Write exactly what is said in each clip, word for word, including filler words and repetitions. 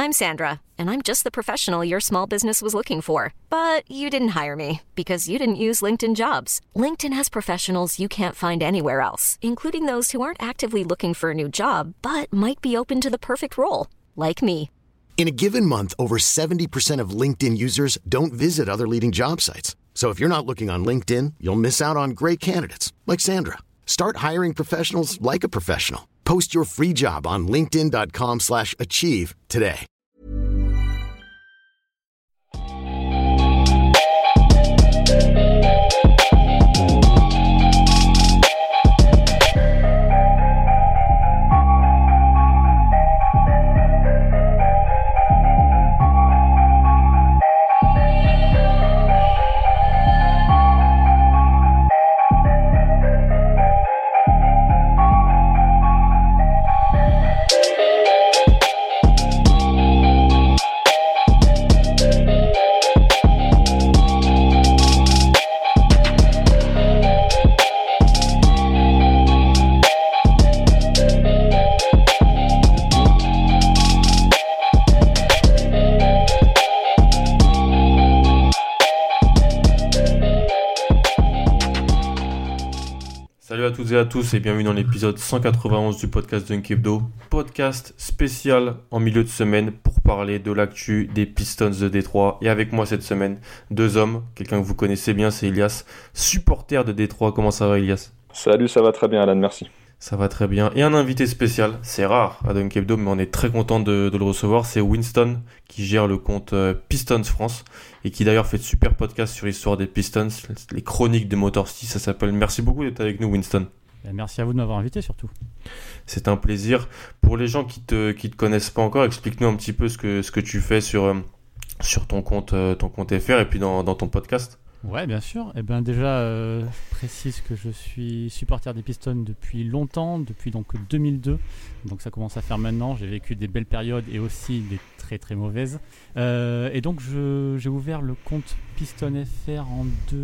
I'm Sandra, and I'm just the professional your small business was looking for. But you didn't hire me because you didn't use LinkedIn Jobs. LinkedIn has professionals you can't find anywhere else, including those who aren't actively looking for a new job, but might be open to the perfect role, like me. In a given month, over seventy percent of LinkedIn users don't visit other leading job sites. So if you're not looking on LinkedIn, you'll miss out on great candidates like Sandra. Start hiring professionals like a professional. Post your free job on linkedin.com slash achieve today. Salut à toutes et à tous et bienvenue dans l'épisode cent quatre-vingt-onze du podcast Dunk Hebdo, podcast spécial en milieu de semaine pour parler de l'actu des Pistons de Détroit. Et avec moi cette semaine, deux hommes, quelqu'un que vous connaissez bien, c'est Elias, supporter de Détroit. Comment ça va, Elias ? Salut, ça va très bien Alan, merci. Ça va très bien. Et un invité spécial, c'est rare à Dunk Hebdo, mais on est très content de, de le recevoir, c'est Winston qui gère le compte euh, Pistons France et qui d'ailleurs fait de super podcasts sur l'histoire des Pistons, les chroniques de Motor City, ça s'appelle. Merci beaucoup d'être avec nous, Winston. Merci à vous de m'avoir invité surtout. C'est un plaisir. Pour les gens qui te qui te connaissent pas encore, explique-nous un petit peu ce que ce que tu fais sur euh, sur ton compte euh, ton compte F R et puis dans dans ton podcast. Ouais, bien sûr. Eh ben déjà, euh, je précise que je suis supporter des Pistons depuis longtemps, depuis donc deux mille deux. Donc ça commence à faire maintenant. J'ai vécu des belles périodes et aussi des très très mauvaises. Euh, et donc je, j'ai ouvert le compte Piston F R en deux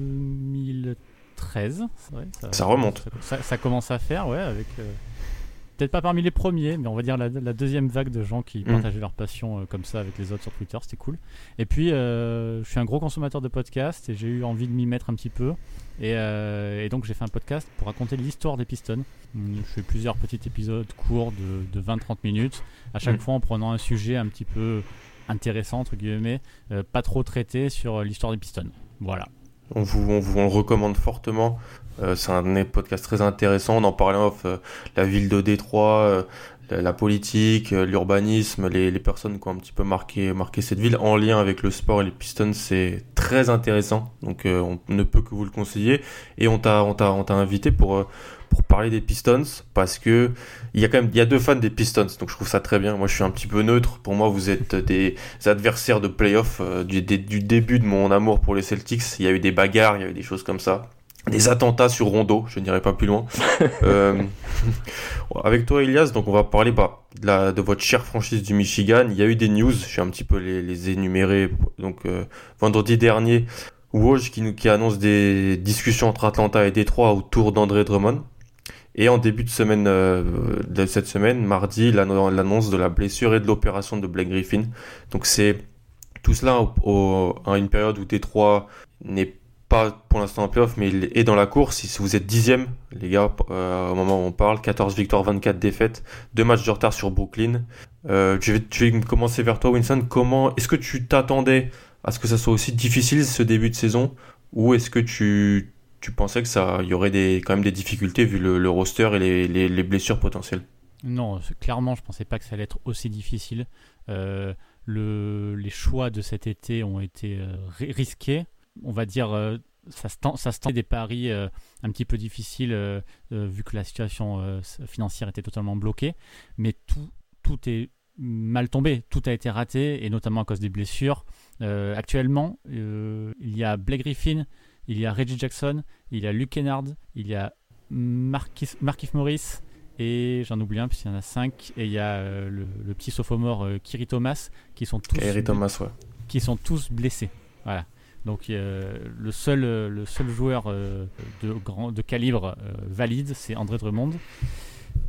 mille treize. Ouais, ça, ça remonte. Ça, ça, ça commence à faire, ouais, avec... Euh, peut-être pas parmi les premiers, mais on va dire la, la deuxième vague de gens qui mmh. partageaient leur passion euh, comme ça avec les autres sur Twitter, c'était cool. Et puis, euh, je suis un gros consommateur de podcasts et j'ai eu envie de m'y mettre un petit peu. Et, euh, et donc, j'ai fait un podcast pour raconter l'histoire des Pistons. Je fais plusieurs petits épisodes courts de, de vingt à trente minutes, à chaque mmh. fois en prenant un sujet un petit peu intéressant, entre guillemets, euh, pas trop traité sur l'histoire des Pistons. Voilà. On vous, on vous on le recommande fortement. Euh, c'est un podcast très intéressant. On en parlait en off. Euh, la ville de Détroit, euh, la, la politique, euh, l'urbanisme, les, les personnes qui ont un petit peu marqué, marqué cette ville en lien avec le sport et les Pistons, c'est très intéressant. Donc euh, on ne peut que vous le conseiller. Et on t'a, on t'a, on t'a invité pour euh, pour parler des Pistons parce que il y a quand même il y a deux fans des Pistons. Donc je trouve ça très bien. Moi je suis un petit peu neutre. Pour moi vous êtes des adversaires de playoff euh, du, des, du début de mon amour pour les Celtics. Il y a eu des bagarres, il y a eu des choses comme ça. Des attentats sur Rondo, je n'irai pas plus loin. euh, avec toi, Elias, donc on va parler bah, de, la, de votre chère franchise du Michigan. Il y a eu des news, je vais un petit peu les, les énumérer. Donc euh, vendredi dernier, Woj qui, nous, qui annonce des discussions entre Atlanta et Détroit autour d'André Drummond. Et en début de semaine, euh, de cette semaine, mardi, l'annonce de la blessure et de l'opération de Blake Griffin. Donc c'est tout cela au, au, à une période où Détroit n'est pas pas pour l'instant en playoff, mais il est dans la course. Si vous êtes dixième, les gars, euh, au moment où on parle, quatorze victoires, vingt-quatre défaites, deux matchs de retard sur Brooklyn. Euh, je, vais, je vais commencer vers toi, Winston. Comment, est-ce que tu t'attendais à ce que ça soit aussi difficile ce début de saison, ou est-ce que tu, tu pensais que ça, il y aurait des, quand même des difficultés vu le, le roster et les, les, les blessures potentielles? Non, clairement, je pensais pas que ça allait être aussi difficile. Euh, le, les choix de cet été ont été euh, risqués. On va dire, euh, ça se tend, ça se tend des paris euh, un petit peu difficiles euh, euh, vu que la situation euh, financière était totalement bloquée. Mais tout, tout est mal tombé, tout a été raté et notamment à cause des blessures. Euh, actuellement, euh, il y a Blake Griffin, il y a Reggie Jackson, il y a Luke Kennard, il y a Marquis, Markieff Morris et j'en oublie un puisqu'il y en a cinq. Et il y a euh, le, le petit sophomore euh, Kyrie Thomas qui sont tous, Kyrie Thomas, ouais. qui sont tous blessés. Voilà. Donc euh, le seul le seul joueur euh, de grand de calibre euh, valide, c'est André Drummond.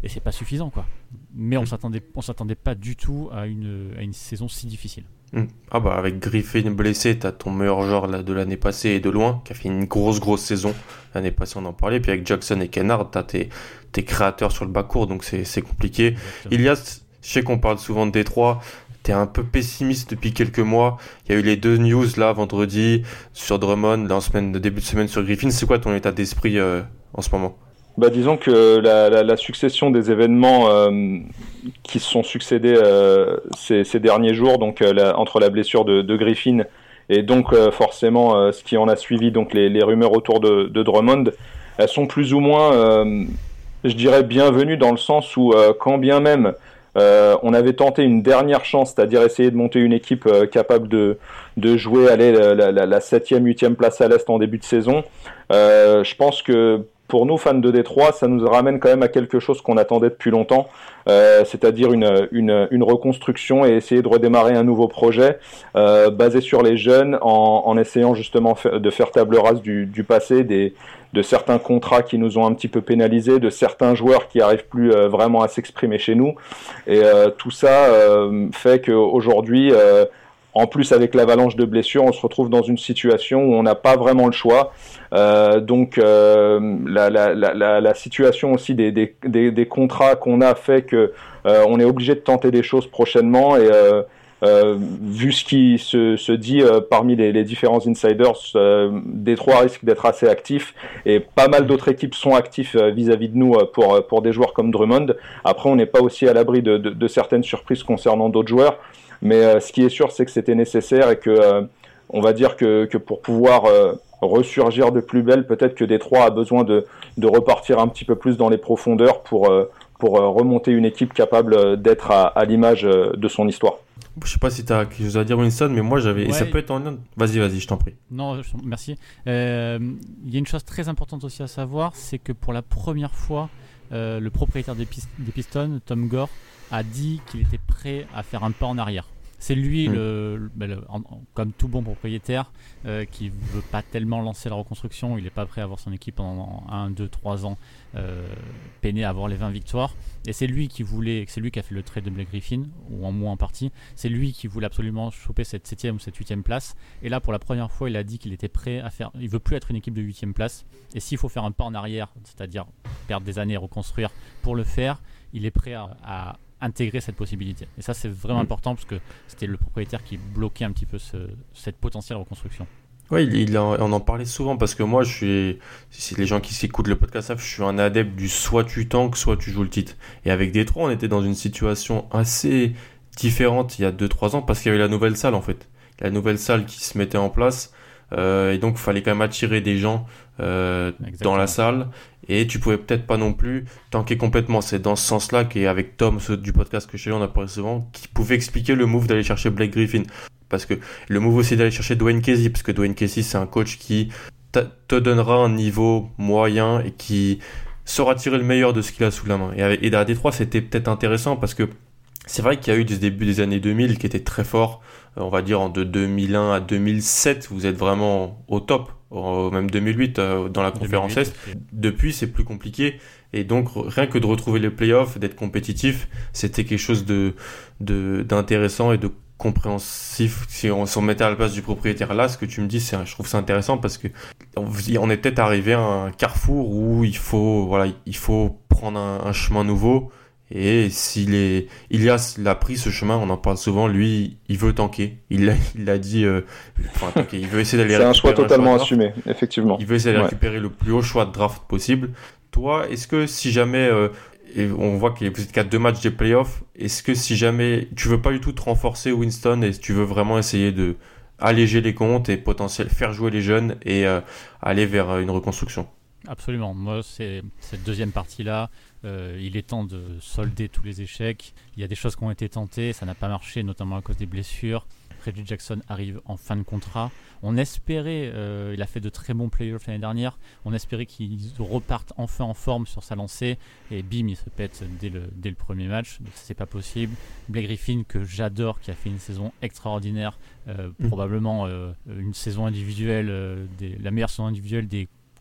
et c'est pas suffisant, quoi. Mais on s'attendait, on s'attendait pas du tout à une, à une saison si difficile. Ah bah avec Griffin blessé, t'as ton meilleur joueur là, de l'année passée et de loin, qui a fait une grosse grosse saison. L'année passée on en parlait, puis avec Jackson et Kennard, t'as tes, tes créateurs sur le bas-court, donc c'est, c'est compliqué. Exactement. Ilias, je sais qu'on parle souvent de Détroit, t'es un peu pessimiste depuis quelques mois. Il y a eu les deux news là vendredi sur Drummond, là en semaine, de début de semaine sur Griffin. C'est quoi ton état d'esprit euh, en ce moment? Bah, disons que la, la, la succession des événements euh, qui se sont succédés euh, ces, ces derniers jours, donc euh, la, entre la blessure de, de Griffin et donc euh, forcément euh, ce qui en a suivi, donc les, les rumeurs autour de, de Drummond, elles sont plus ou moins, euh, je dirais, bienvenues dans le sens où euh, quand bien même euh, on avait tenté une dernière chance, c'est-à-dire essayer de monter une équipe euh, capable de, de jouer allez, la, la, la septième, huitième place à l'Est en début de saison, euh, je pense que pour nous, fans de Détroit, ça nous ramène quand même à quelque chose qu'on attendait depuis longtemps, euh, c'est-à-dire une, une, une reconstruction et essayer de redémarrer un nouveau projet euh, basé sur les jeunes en, en essayant justement de faire table rase du, du passé, des, de certains contrats qui nous ont un petit peu pénalisés, de certains joueurs qui n'arrivent plus euh, vraiment à s'exprimer chez nous. Et euh, tout ça euh, fait qu'aujourd'hui, euh, en plus avec l'avalanche de blessures, on se retrouve dans une situation où on n'a pas vraiment le choix. Euh, donc euh, la, la, la, la situation aussi des, des, des, des contrats qu'on a fait que euh, on est obligé de tenter des choses prochainement et euh, euh, vu ce qui se, se dit euh, parmi les, les différents insiders, euh, Détroit risque d'être assez actif et pas mal d'autres équipes sont actifs euh, vis-à-vis de nous euh, pour, pour des joueurs comme Drummond. Après, on n'est pas aussi à l'abri de, de, de certaines surprises concernant d'autres joueurs, mais euh, ce qui est sûr, c'est que c'était nécessaire et que euh, on va dire que, que pour pouvoir euh, ressurgir de plus belle, peut-être que Détroit a besoin de, de repartir un petit peu plus dans les profondeurs pour, euh, pour euh, remonter une équipe capable d'être à, à l'image de son histoire. Je sais pas si tu as quelque chose à dire, Winston, mais moi j'avais. Ouais. Et ça peut être en lien. Vas-y, vas-y, je t'en prie. Non, merci. Euh, il y a une chose très importante aussi à savoir, c'est que pour la première fois, euh, le propriétaire des, Pist- des Pistons, Tom Gore, a dit qu'il était prêt à faire un pas en arrière. C'est lui, mmh. le, le, le, en, comme tout bon propriétaire, euh, qui ne veut pas tellement lancer la reconstruction. Il n'est pas prêt à avoir son équipe pendant un, deux, trois ans euh, peiner à avoir les vingt victoires. Et c'est lui qui voulait, c'est lui qui a fait le trade de Blake Griffin, ou en moins en partie. C'est lui qui voulait absolument choper cette septième ou cette huitième place. Et là, pour la première fois, il a dit qu'il était prêt à faire. Il ne veut plus être une équipe de huitième place. Et s'il faut faire un pas en arrière, c'est-à-dire perdre des années et reconstruire pour le faire, il est prêt à, à intégrer cette possibilité. Et ça, c'est vraiment mmh. important parce que c'était le propriétaire qui bloquait un petit peu ce, cette potentielle reconstruction. Oui, il, il en, on en parlait souvent parce que moi, je suis, si les gens qui s'écoutent le podcast savent, je suis un adepte du soit tu tankes, soit tu joues le titre. Et avec Détroit, on était dans une situation assez différente il y a deux trois ans parce qu'il y avait la nouvelle salle en fait. La nouvelle salle qui se mettait en place. Euh, et donc il fallait quand même attirer des gens euh, dans la salle et tu pouvais peut-être pas non plus tanker complètement. C'est dans ce sens-là qu'avec Tom ceux du podcast que je sais on a parlé souvent qui pouvait expliquer le move d'aller chercher Blake Griffin parce que le move aussi d'aller chercher Dwayne Casey parce que Dwayne Casey c'est un coach qui te donnera un niveau moyen et qui saura tirer le meilleur de ce qu'il a sous la main et, avec, et à Détroit c'était peut-être intéressant parce que c'est vrai qu'il y a eu des débuts des années deux mille qui étaient très forts. On va dire de deux mille un à deux mille sept, vous êtes vraiment au top, même deux mille huit dans la conférence Est. Depuis, c'est plus compliqué. Et donc, rien que de retrouver les playoffs, d'être compétitif, c'était quelque chose de, de, d'intéressant et de compréhensif. Si on s'en mettait à la place du propriétaire là, ce que tu me dis, c'est, je trouve ça intéressant parce que on est peut-être arrivé à un carrefour où il faut, voilà, il faut prendre un, un chemin nouveau. Et s'il est, Ilias l'a pris ce chemin, on en parle souvent. Lui, il veut tanker. Il l'a, il l'a dit. Euh, enfin, tanker. Il veut essayer d'aller. C'est récupérer un choix totalement un choix assumé, effectivement. Il veut essayer d'aller ouais. récupérer le plus haut choix de draft possible. Toi, est-ce que si jamais, euh, et on voit que vous êtes qu'à deux matchs des playoffs, est-ce que si jamais tu veux pas du tout te renforcer Winston et tu veux vraiment essayer de alléger les comptes et potentiel faire jouer les jeunes et euh, aller vers une reconstruction? Absolument. Moi, c'est cette deuxième partie-là. Euh, il est temps de solder tous les échecs. Il y a des choses qui ont été tentées, ça n'a pas marché, notamment à cause des blessures. Reggie Jackson arrive en fin de contrat. On espérait, euh, il a fait de très bons playoffs l'année dernière, on espérait qu'il reparte enfin en forme sur sa lancée. Et bim, il se pète dès le, dès le premier match. Donc, c'est pas possible. Blake Griffin, que j'adore, qui a fait une saison extraordinaire, euh, mmh. probablement euh, une saison individuelle, euh, des, la meilleure saison individuelle des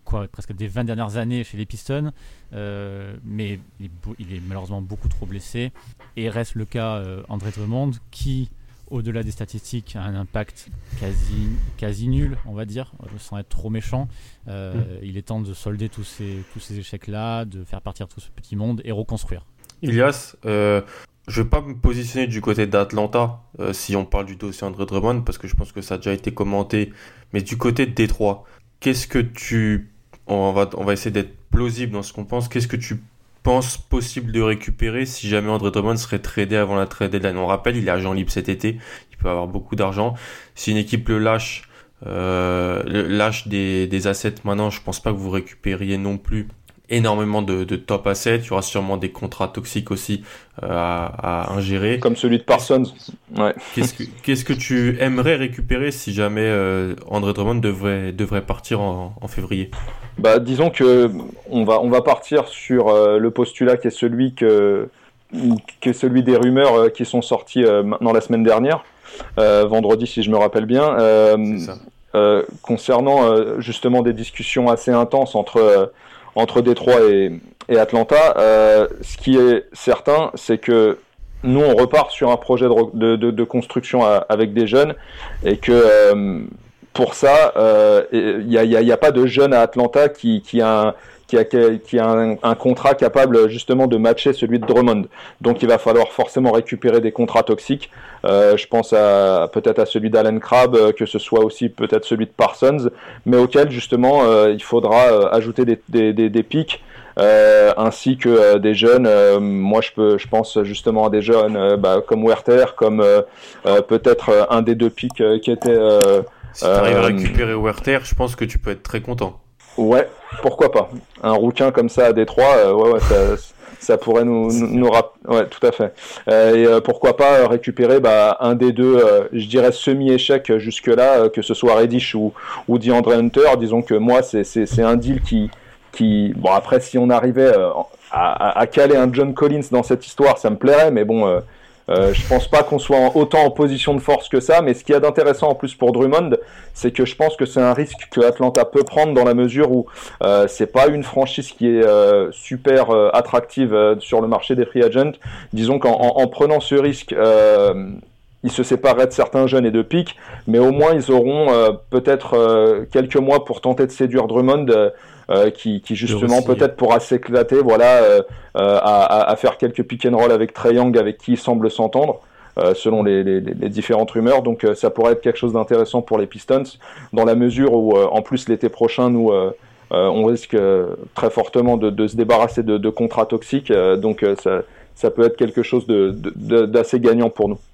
quoi, presque des vingt dernières années chez les Pistons, euh, mais il est, il est malheureusement beaucoup trop blessé. Et reste le cas euh, André Drummond, qui, au-delà des statistiques, a un impact quasi, quasi nul, on va dire, sans être trop méchant. Euh, mmh. Il est temps de solder tous ces, tous ces échecs-là, de faire partir tout ce petit monde et reconstruire. Ilias, euh, je ne vais pas me positionner du côté d'Atlanta euh, si on parle du dossier André Drummond, parce que je pense que ça a déjà été commenté, mais du côté de Détroit, qu'est-ce que tu... On va, on va essayer d'être plausible dans ce qu'on pense. Qu'est-ce que tu penses possible de récupérer si jamais André Drummond serait tradé avant la trade deadline? On rappelle, il est agent libre cet été, il peut avoir beaucoup d'argent. Si une équipe le lâche, euh, lâche des, des assets maintenant, je pense pas que vous récupériez non plus énormément de, de top assets. Il y aura sûrement des contrats toxiques aussi euh, à, à ingérer. Comme celui de Parsons. Ouais. Qu'est-ce que, qu'est-ce que tu aimerais récupérer si jamais euh, André Drummond devrait, devrait partir en, en février? Bah, disons que on va, on va partir sur euh, le postulat qui est celui que, qui est celui des rumeurs euh, qui sont sorties euh, maintenant la semaine dernière, euh, vendredi si je me rappelle bien, euh, C'est ça. Euh, concernant euh, justement des discussions assez intenses entre euh, entre Détroit et, et Atlanta. Euh, ce qui est certain, c'est que nous, on repart sur un projet de, de, de, de construction à, avec des jeunes, et que euh, pour ça, il euh, n'y a, y a, y a pas de jeune à Atlanta qui, qui a, un, qui a, qui a un, un contrat capable justement de matcher celui de Drummond. Donc il va falloir forcément récupérer des contrats toxiques. Euh, je pense à, peut-être à celui d'Allen Crabbe, que ce soit aussi peut-être celui de Parsons, mais auquel justement euh, il faudra euh, ajouter des, des, des, des pics. Euh, ainsi que euh, des jeunes. Euh, moi, je peux, je pense justement à des jeunes euh, bah, comme Werther, comme euh, euh, peut-être euh, un des deux pics euh, qui était. Euh, si tu arrives euh, à récupérer Werther, je pense que tu peux être très content. Ouais, pourquoi pas. Un rouquin comme ça à Détroit, euh, ouais, ouais, ça, ça pourrait nous, nous, nous rap... ouais, tout à fait. Euh, et euh, pourquoi pas récupérer bah, un des deux, euh, je dirais semi-échec jusque-là, euh, que ce soit Reddish ou ou DeAndre Hunter. Disons que moi, c'est c'est c'est un deal qui qui bon après si on arrivait euh, à, à caler un John Collins dans cette histoire, ça me plairait, mais bon. Euh, Euh, je pense pas qu'on soit en, autant en position de force que ça, mais ce qu'il y a d'intéressant en plus pour Drummond, c'est que je pense que c'est un risque que Atlanta peut prendre dans la mesure où euh, c'est pas une franchise qui est euh, super euh, attractive euh, sur le marché des free agents. Disons qu'en en, en prenant ce risque, euh, ils se sépareraient de certains jeunes et de pics, mais au moins ils auront euh, peut-être euh, quelques mois pour tenter de séduire Drummond. Euh, Euh, qui, qui justement aussi, peut-être pourra s'éclater, voilà, euh, euh, à, à faire quelques pick and roll avec Trae Young, avec qui il semble s'entendre, euh, selon les, les, les différentes rumeurs. Donc euh, ça pourrait être quelque chose d'intéressant pour les Pistons, dans la mesure où, euh, en plus, l'été prochain, nous, euh, euh, on risque euh, très fortement de, de se débarrasser de, de contrats toxiques. Euh, donc euh, ça, ça peut être quelque chose de, de, de, d'assez gagnant pour nous.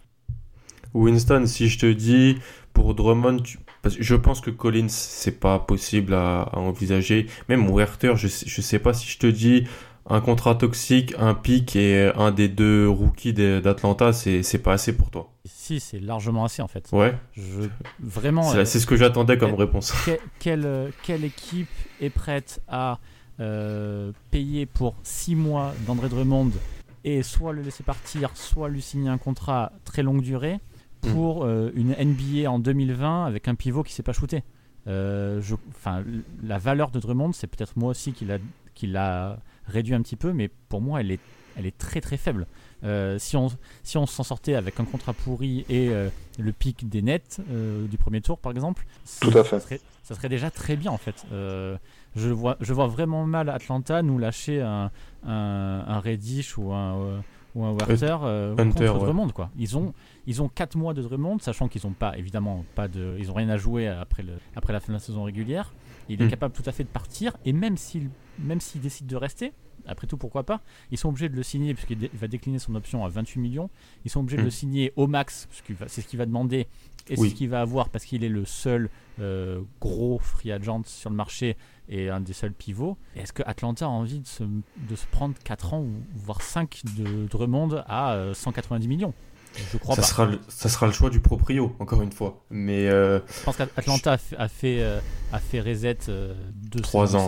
Winston, si je te dis pour Drummond, tu... Parce que je pense que Collins, c'est pas possible à, à envisager. Même Werther, je, je sais pas si je te dis un contrat toxique, un pic et un des deux rookies d'Atlanta, c'est, c'est pas assez pour toi. Si, c'est largement assez en fait. Ouais. Je, vraiment. C'est, euh, c'est ce que j'attendais comme quelle, réponse. Quelle, quelle, quelle équipe est prête à euh, payer pour six mois d'André Drummond et soit le laisser partir, soit lui signer un contrat très longue durée pour euh, une N B A en deux mille vingt avec un pivot qui ne s'est pas shooté. Euh, je, la valeur de Drummond, c'est peut-être moi aussi qui l'a, qui l'a réduit un petit peu, mais pour moi, elle est, elle est très très faible. Euh, si, on, si on s'en sortait avec un contrat pourri et euh, le pic des Nets euh, du premier tour, par exemple, tout à fait. Ça serait, ça serait déjà très bien en fait. Euh, je, vois, je vois vraiment mal Atlanta nous lâcher un, un, un Reddish ou un... Euh, ou un Werther euh, Hunter, contre ouais. Drummond quoi. Ils ont ils ont quatre mois de Drummond, sachant qu'ils ont pas évidemment pas de ils ont rien à jouer après le après la fin de la saison régulière. Il est mm. capable tout à fait de partir, et même s'il même s'il décide de rester, après tout pourquoi pas, ils sont obligés de le signer puisqu'il dé- va décliner son option à vingt-huit millions. Ils sont obligés mm. de le signer au max parce que c'est ce qu'il va demander et oui. c'est ce qu'il va avoir parce qu'il est le seul euh, gros free agent sur le marché et un des seuls pivots. Est-ce que Atlanta a envie de se, de se prendre quatre ans ou voire cinq de Drummond à euh, cent quatre-vingt-dix millions? Je crois ça pas. Sera le, ça sera le choix du proprio, encore une fois. Mais euh, je pense qu'Atlanta je... a fait, a fait, euh, a fait reset euh, de trois ans. Ça.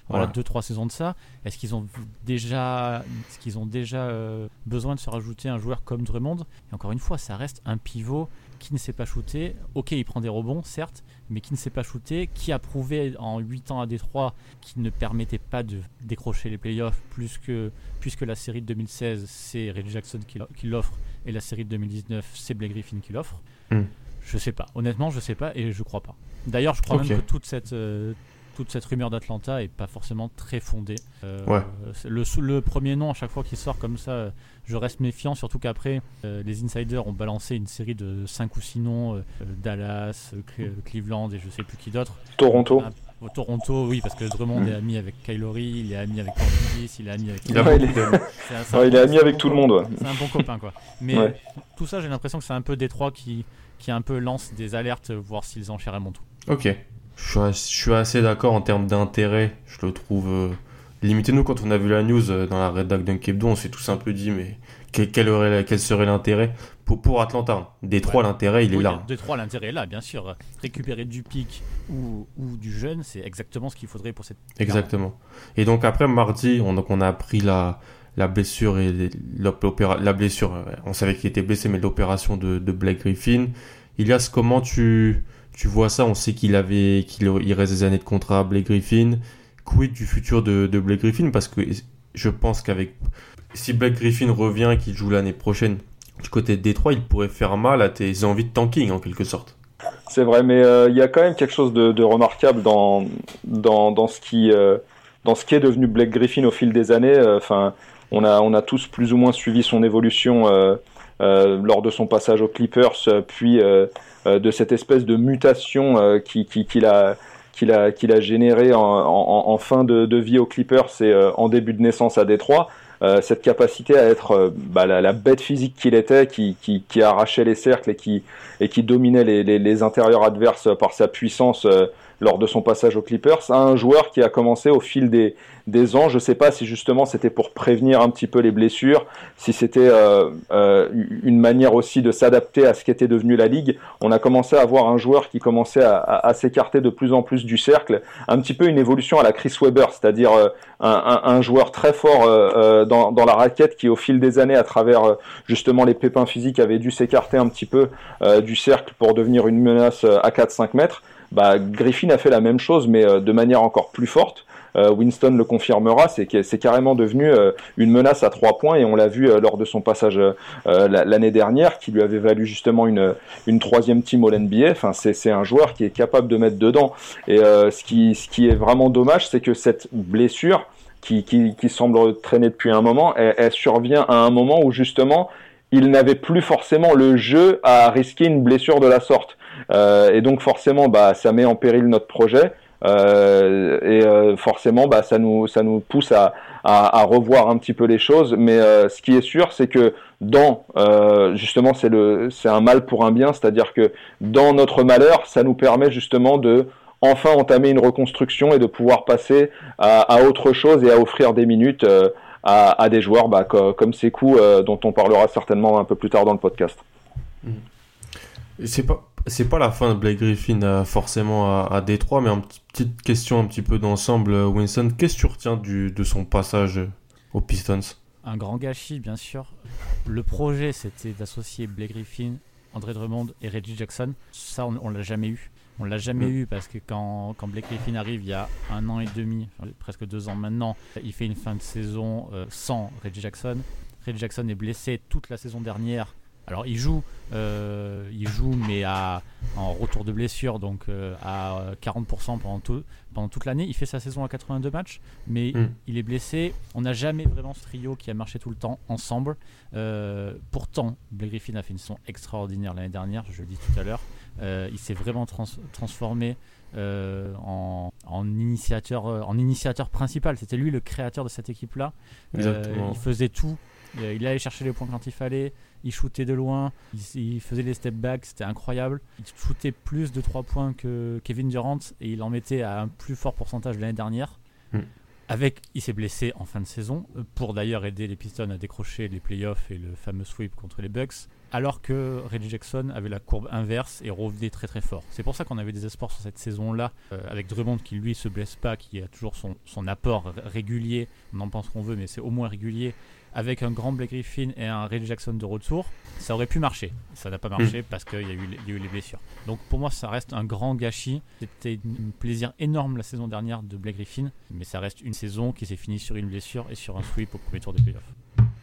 voilà, Ouais. deux trois saisons de ça. Est-ce qu'ils ont déjà, est-ce qu'ils ont déjà euh, besoin de se rajouter un joueur comme Drummond? Et encore une fois, ça reste un pivot qui ne sait pas shooter. Ok, il prend des rebonds, certes, mais qui ne sait pas shooter, qui a prouvé en huit ans à Détroit qu'il ne permettait pas de décrocher les playoffs, plus que, puisque la série de deux mille seize, c'est Reggie Jackson qui, qui l'offre, et la série de deux mille dix-neuf, c'est Blake Griffin qui l'offre. Mm. Je sais pas, honnêtement, je sais pas, et je crois pas. D'ailleurs, je crois Ok. même que toute cette, euh, toute cette rumeur d'Atlanta est pas forcément très fondée. Euh, Ouais. le, le premier nom, à chaque fois qu'il sort comme ça, je reste méfiant, surtout qu'après, euh, les insiders ont balancé une série de cinq ou six noms, euh, Dallas, euh, Cleveland et je sais plus qui d'autre. Toronto. Ah, Toronto, oui, parce que Drummond Mm. est ami avec Kyrie, il est ami avec Porzingis, il est ami avec... Il a Ouais, beaucoup il est- d'amis. C'est un- c'est un Ouais, il bon- est ami c'est un avec bon tout le copain. monde. Ouais. C'est un bon copain, quoi. Mais Ouais. tout ça, j'ai l'impression que c'est un peu Détroit qui, qui un peu lance des alertes, voir s'ils enchèrent mon tout. Ok. Je suis, as- je suis assez d'accord en termes d'intérêt. Je le trouve euh, limité. Nous, quand on a vu la news euh, dans la rédac d'un Hebdo, on s'est tous un peu dit, mais quel, quel, aurait, quel serait l'intérêt pour, pour Atlanta? Détroit, Ouais. l'intérêt, il est Oui, là. Détroit, l'intérêt est là, bien sûr. Récupérer du pic ou, ou du jeune, c'est exactement ce qu'il faudrait pour cette. Exactement. Et donc après mardi, on, donc on a appris la, la blessure et les- l'opéra, la blessure. euh, On savait qu'il était blessé, mais l'opération de, de Blake Griffin. Ilias, comment tu, tu vois ça? On sait qu'il avait, qu'il il reste des années de contrat à Blake Griffin. Quid du futur de, de Blake Griffin? Parce que je pense qu'avec, si Blake Griffin revient et qu'il joue l'année prochaine du côté de Détroit, il pourrait faire mal à tes envies de tanking en quelque sorte. C'est vrai, mais euh, il y a quand même quelque chose de, de remarquable dans, dans, dans, ce qui, euh, dans ce qui est devenu Blake Griffin au fil des années. Enfin, on, a, on a tous plus ou moins suivi son évolution euh, euh, lors de son passage aux Clippers, euh, puis euh, euh, de cette espèce de mutation euh, qui, qui, qu'il a, qu'il a, qu'il a générée en, en, en fin de, de vie aux Clippers et euh, en début de naissance à Détroit. Euh, cette capacité à être euh, bah, la, la bête physique qu'il était, qui, qui, qui arrachait les cercles et qui, et qui dominait les, les, les intérieurs adverses par sa puissance euh, lors de son passage aux Clippers, à un joueur qui a commencé au fil des, des ans. Je ne sais pas si justement c'était pour prévenir un petit peu les blessures, si c'était euh, euh, une manière aussi de s'adapter à ce qu'était devenu la Ligue. On a commencé à avoir un joueur qui commençait à, à, à s'écarter de plus en plus du cercle, un petit peu une évolution à la Chris Webber, c'est-à-dire euh, un, un, un joueur très fort euh, dans, dans la raquette qui au fil des années, à travers euh, justement les pépins physiques, avait dû s'écarter un petit peu euh, du cercle pour devenir une menace à quatre cinq mètres. Bah, Griffin a fait la même chose, mais euh, de manière encore plus forte. Euh, Winston le confirmera, c'est que c'est carrément devenu euh, une menace à trois points, et on l'a vu euh, lors de son passage euh, l'année dernière, qui lui avait valu justement une, une troisième team All N B A. Enfin, c'est, c'est un joueur qui est capable de mettre dedans. Et euh, ce, qui, ce qui est vraiment dommage, c'est que cette blessure, qui, qui, qui semble traîner depuis un moment, elle, elle survient à un moment où justement il n'avait plus forcément le jeu à risquer une blessure de la sorte. Euh, et donc forcément, bah, ça met en péril notre projet. Euh, et euh, forcément, bah, ça nous ça nous pousse à, à, à revoir un petit peu les choses. Mais euh, ce qui est sûr, c'est que dans euh, justement, c'est le c'est un mal pour un bien, c'est-à-dire que dans notre malheur, ça nous permet justement de enfin entamer une reconstruction et de pouvoir passer à, à autre chose et à offrir des minutes euh, à, à des joueurs bah, co- comme Sekou, euh, dont on parlera certainement un peu plus tard dans le podcast. Et c'est pas c'est pas la fin de Blake Griffin euh, forcément à, à Détroit, mais une petite question un petit peu d'ensemble, euh, Winston, qu'est-ce que tu retiens du, de son passage aux Pistons? Un grand gâchis, bien sûr. Le projet, c'était d'associer Blake Griffin, André Drummond et Reggie Jackson. Ça, on, on l'a jamais eu. On l'a jamais Mm. eu parce que quand, quand Blake Griffin arrive il y a un an et demi, enfin, presque deux ans maintenant, il fait une fin de saison euh, sans Reggie Jackson. Reggie Jackson est blessé toute la saison dernière. Alors il joue, euh, il joue mais à, en retour de blessure, donc euh, à quarante pour cent pendant, tout, pendant toute l'année. Il fait sa saison à quatre-vingt-deux matchs, mais Mm. il est blessé. On n'a jamais vraiment ce trio qui a marché tout le temps ensemble. Euh, pourtant, Blake Griffin a fait une saison extraordinaire l'année dernière, je le dis tout à l'heure. Euh, il s'est vraiment trans- transformé euh, en, en, initiateur, euh, en initiateur principal. C'était lui le créateur de cette équipe-là. Exactement. Euh, il faisait tout. Euh, il allait chercher les points quand il fallait. Il shootait de loin. Il, il faisait les step backs. C'était incroyable. Il shootait plus de trois points que Kevin Durant et il en mettait à un plus fort pourcentage l'année dernière. Mm. Avec, il s'est blessé en fin de saison pour d'ailleurs aider les Pistons à décrocher les playoffs et le fameux sweep contre les Bucks, alors que Reggie Jackson avait la courbe inverse et revenait très très fort. C'est pour ça qu'on avait des espoirs sur cette saison-là, euh, avec Drummond qui lui se blesse pas, qui a toujours son, son apport régulier, on en pense qu'on veut, mais c'est au moins régulier, avec un grand Blake Griffin et un Reggie Jackson de retour, ça aurait pu marcher. Ça n'a pas marché mmh. parce qu'il y a, eu, il y a eu les blessures. Donc pour moi, ça reste un grand gâchis. C'était un plaisir énorme la saison dernière de Blake Griffin, mais ça reste une saison qui s'est finie sur une blessure et sur un sweep au premier tour des playoffs.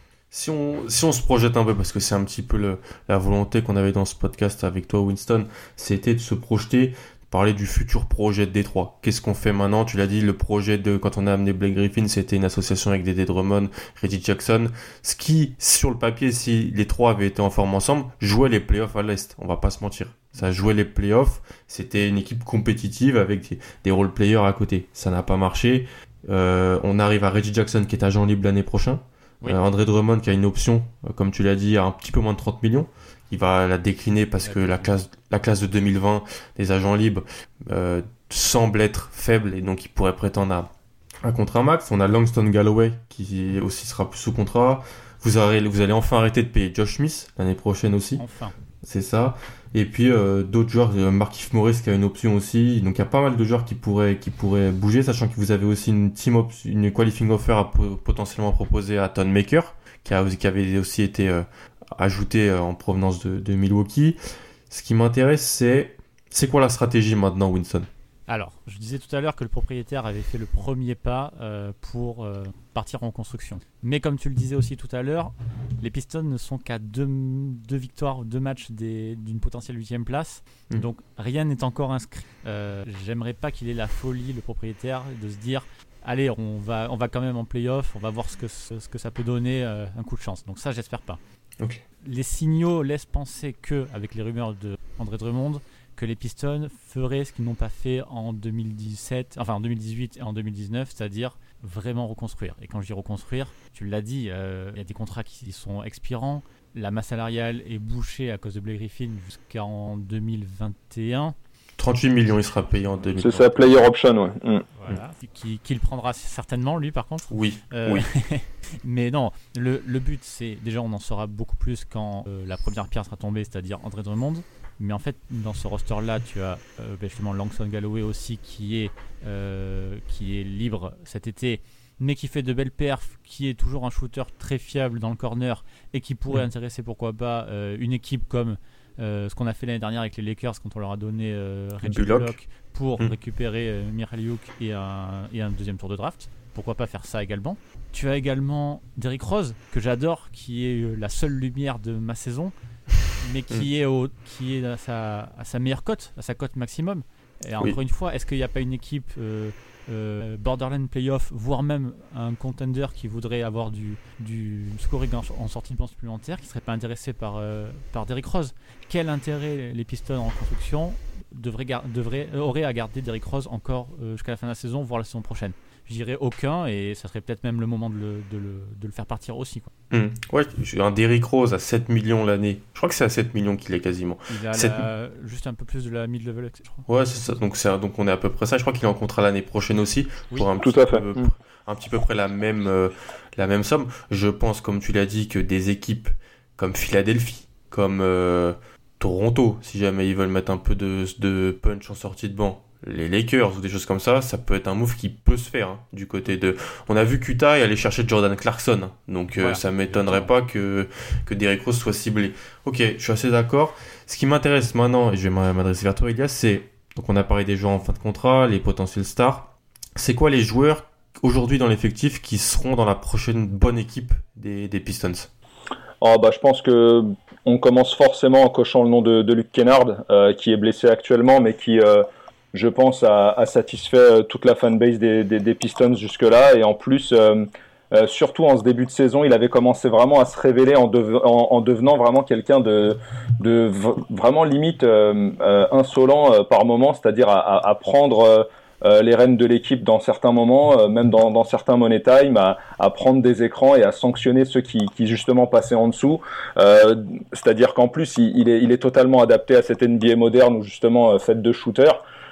Si on, si on se projette un peu, parce que c'est un petit peu le, la volonté qu'on avait dans ce podcast avec toi, Winston, c'était de se projeter, parler du futur projet de Détroit. Qu'est-ce qu'on fait maintenant? Tu l'as dit, le projet de quand on a amené Blake Griffin, c'était une association avec Dédé Drummond, Reggie Jackson. Ce qui, sur le papier, si les trois avaient été en forme ensemble, jouait les playoffs à l'Est. On va pas se mentir. Ça jouait les playoffs. C'était une équipe compétitive avec des, des role-players à côté. Ça n'a pas marché. Euh, on arrive à Reggie Jackson qui est agent libre l'année prochaine. Oui. Euh, André Drummond qui a une option, euh, comme tu l'as dit, à un petit peu moins de trente millions. Il va la décliner parce que la classe, la classe de deux mille vingt des agents libres euh, semble être faible et donc il pourrait prétendre à un contrat max. On a Langston Galloway qui aussi sera sous contrat. Vous, aurez, vous allez enfin arrêter de payer Josh Smith l'année prochaine aussi. Enfin. C'est ça. Et puis euh, d'autres joueurs, euh, Markieff Morris qui a une option aussi. Donc il y a pas mal de joueurs qui pourraient, qui pourraient bouger, sachant que vous avez aussi une team op- une qualifying offer à po- potentiellement proposer à Ton Maker, qui, a, qui avait aussi été euh, ajouté euh, en provenance de, de Milwaukee. Ce qui m'intéresse, c'est c'est quoi la stratégie maintenant, Winston? Alors, je disais tout à l'heure que le propriétaire avait fait le premier pas euh, pour euh, partir en construction. Mais comme tu le disais aussi tout à l'heure, les Pistons ne sont qu'à deux, deux victoires, deux matchs des, d'une potentielle huitième place. Mmh. Donc, rien n'est encore inscrit. Euh, j'aimerais pas qu'il ait la folie, le propriétaire, de se dire « Allez, on va, on va quand même en play-off, on va voir ce que, ce, ce que ça peut donner, euh, un coup de chance. » Donc ça, j'espère pas. Okay. Les signaux laissent penser que, avec les rumeurs d'André Drummond, que les Pistons feraient ce qu'ils n'ont pas fait en deux mille dix-sept, enfin en deux mille dix-huit et en deux mille dix-neuf, c'est-à-dire vraiment reconstruire. Et quand je dis reconstruire, tu l'as dit, il euh, y a des contrats qui sont expirants, la masse salariale est bouchée à cause de Blake Griffin jusqu'en deux mille vingt et un. trente-huit millions, il sera payé en deux mille vingt. C'est sa player option, ouais. Mm. Voilà, mm. qui, qui le prendra certainement, lui, par contre. Oui, euh, oui. Mais non, le, le but, c'est, déjà, on en saura beaucoup plus quand euh, la première pierre sera tombée, c'est-à-dire André Drummond. Mais en fait, dans ce roster-là, tu as euh, justement Langston Galloway aussi qui est, euh, qui est libre cet été, mais qui fait de belles perfs, qui est toujours un shooter très fiable dans le corner et qui pourrait mmh. intéresser, pourquoi pas, euh, une équipe comme euh, ce qu'on a fait l'année dernière avec les Lakers quand on leur a donné euh, Reggie Bullock pour mmh. récupérer euh, Mykhailiuk et un, et un deuxième tour de draft. Pourquoi pas faire ça également. Tu as également Derrick Rose, que j'adore, qui est la seule lumière de ma saison, mais qui est, au, qui est à, sa, à sa meilleure cote, à sa cote maximum. Et encore oui. une fois, est-ce qu'il n'y a pas une équipe euh, euh, borderline playoff, voire même un contender qui voudrait avoir du, du scoring en, en sortie de banc supplémentaire, qui ne serait pas intéressé par, euh, par Derrick Rose? Quel intérêt les Pistons en construction devraient, devraient, auraient à garder Derrick Rose encore euh, jusqu'à la fin de la saison, voire la saison prochaine? Je dirais aucun, et ça serait peut-être même le moment de le, de le, de le faire partir aussi, quoi. Mmh. Ouais, j'ai un Derrick Rose à sept millions l'année. Je crois que c'est à sept millions qu'il est quasiment. Il a sept... la... juste un peu plus de la mid-level, je crois. Ouais, c'est ça. Donc, c'est... Donc on est à peu près ça. Je crois qu'il est en contrat l'année prochaine aussi. Oui, pour un tout petit à fait. Peu, mmh. Un petit peu près la même, euh, la même somme. Je pense, comme tu l'as dit, que des équipes comme Philadelphie, comme euh, Toronto, si jamais ils veulent mettre un peu de, de punch en sortie de banc, les Lakers ou des choses comme ça, ça peut être un move qui peut se faire, hein, du côté de... On a vu Utah aller chercher Jordan Clarkson, hein, donc voilà, euh, ça m'étonnerait pas que, que Derrick Rose soit ciblé. Ok, je suis assez d'accord. Ce qui m'intéresse maintenant, et je vais m'adresser vers toi, Elias, c'est... Donc on a parlé des joueurs en fin de contrat, les potentiels stars. C'est quoi les joueurs aujourd'hui dans l'effectif qui seront dans la prochaine bonne équipe des, des Pistons? Oh, bah, je pense que on commence forcément en cochant le nom de, de Luke Kennard, euh, qui est blessé actuellement, mais qui... Euh, je pense, a, a satisfait toute la fanbase des, des, des Pistons jusque-là. Et en plus, euh, euh, surtout en ce début de saison, il avait commencé vraiment à se révéler en, deve, en, en devenant vraiment quelqu'un de, de v- vraiment limite euh, euh, insolent euh, par moment, c'est-à-dire à, à, à prendre euh, les rênes de l'équipe dans certains moments, euh, même dans, dans certains money time, à, à prendre des écrans et à sanctionner ceux qui, qui justement passaient en dessous. Euh, c'est-à-dire qu'en plus, il, il, est, il est totalement adapté à cette N B A moderne où justement, euh, faite de shooters.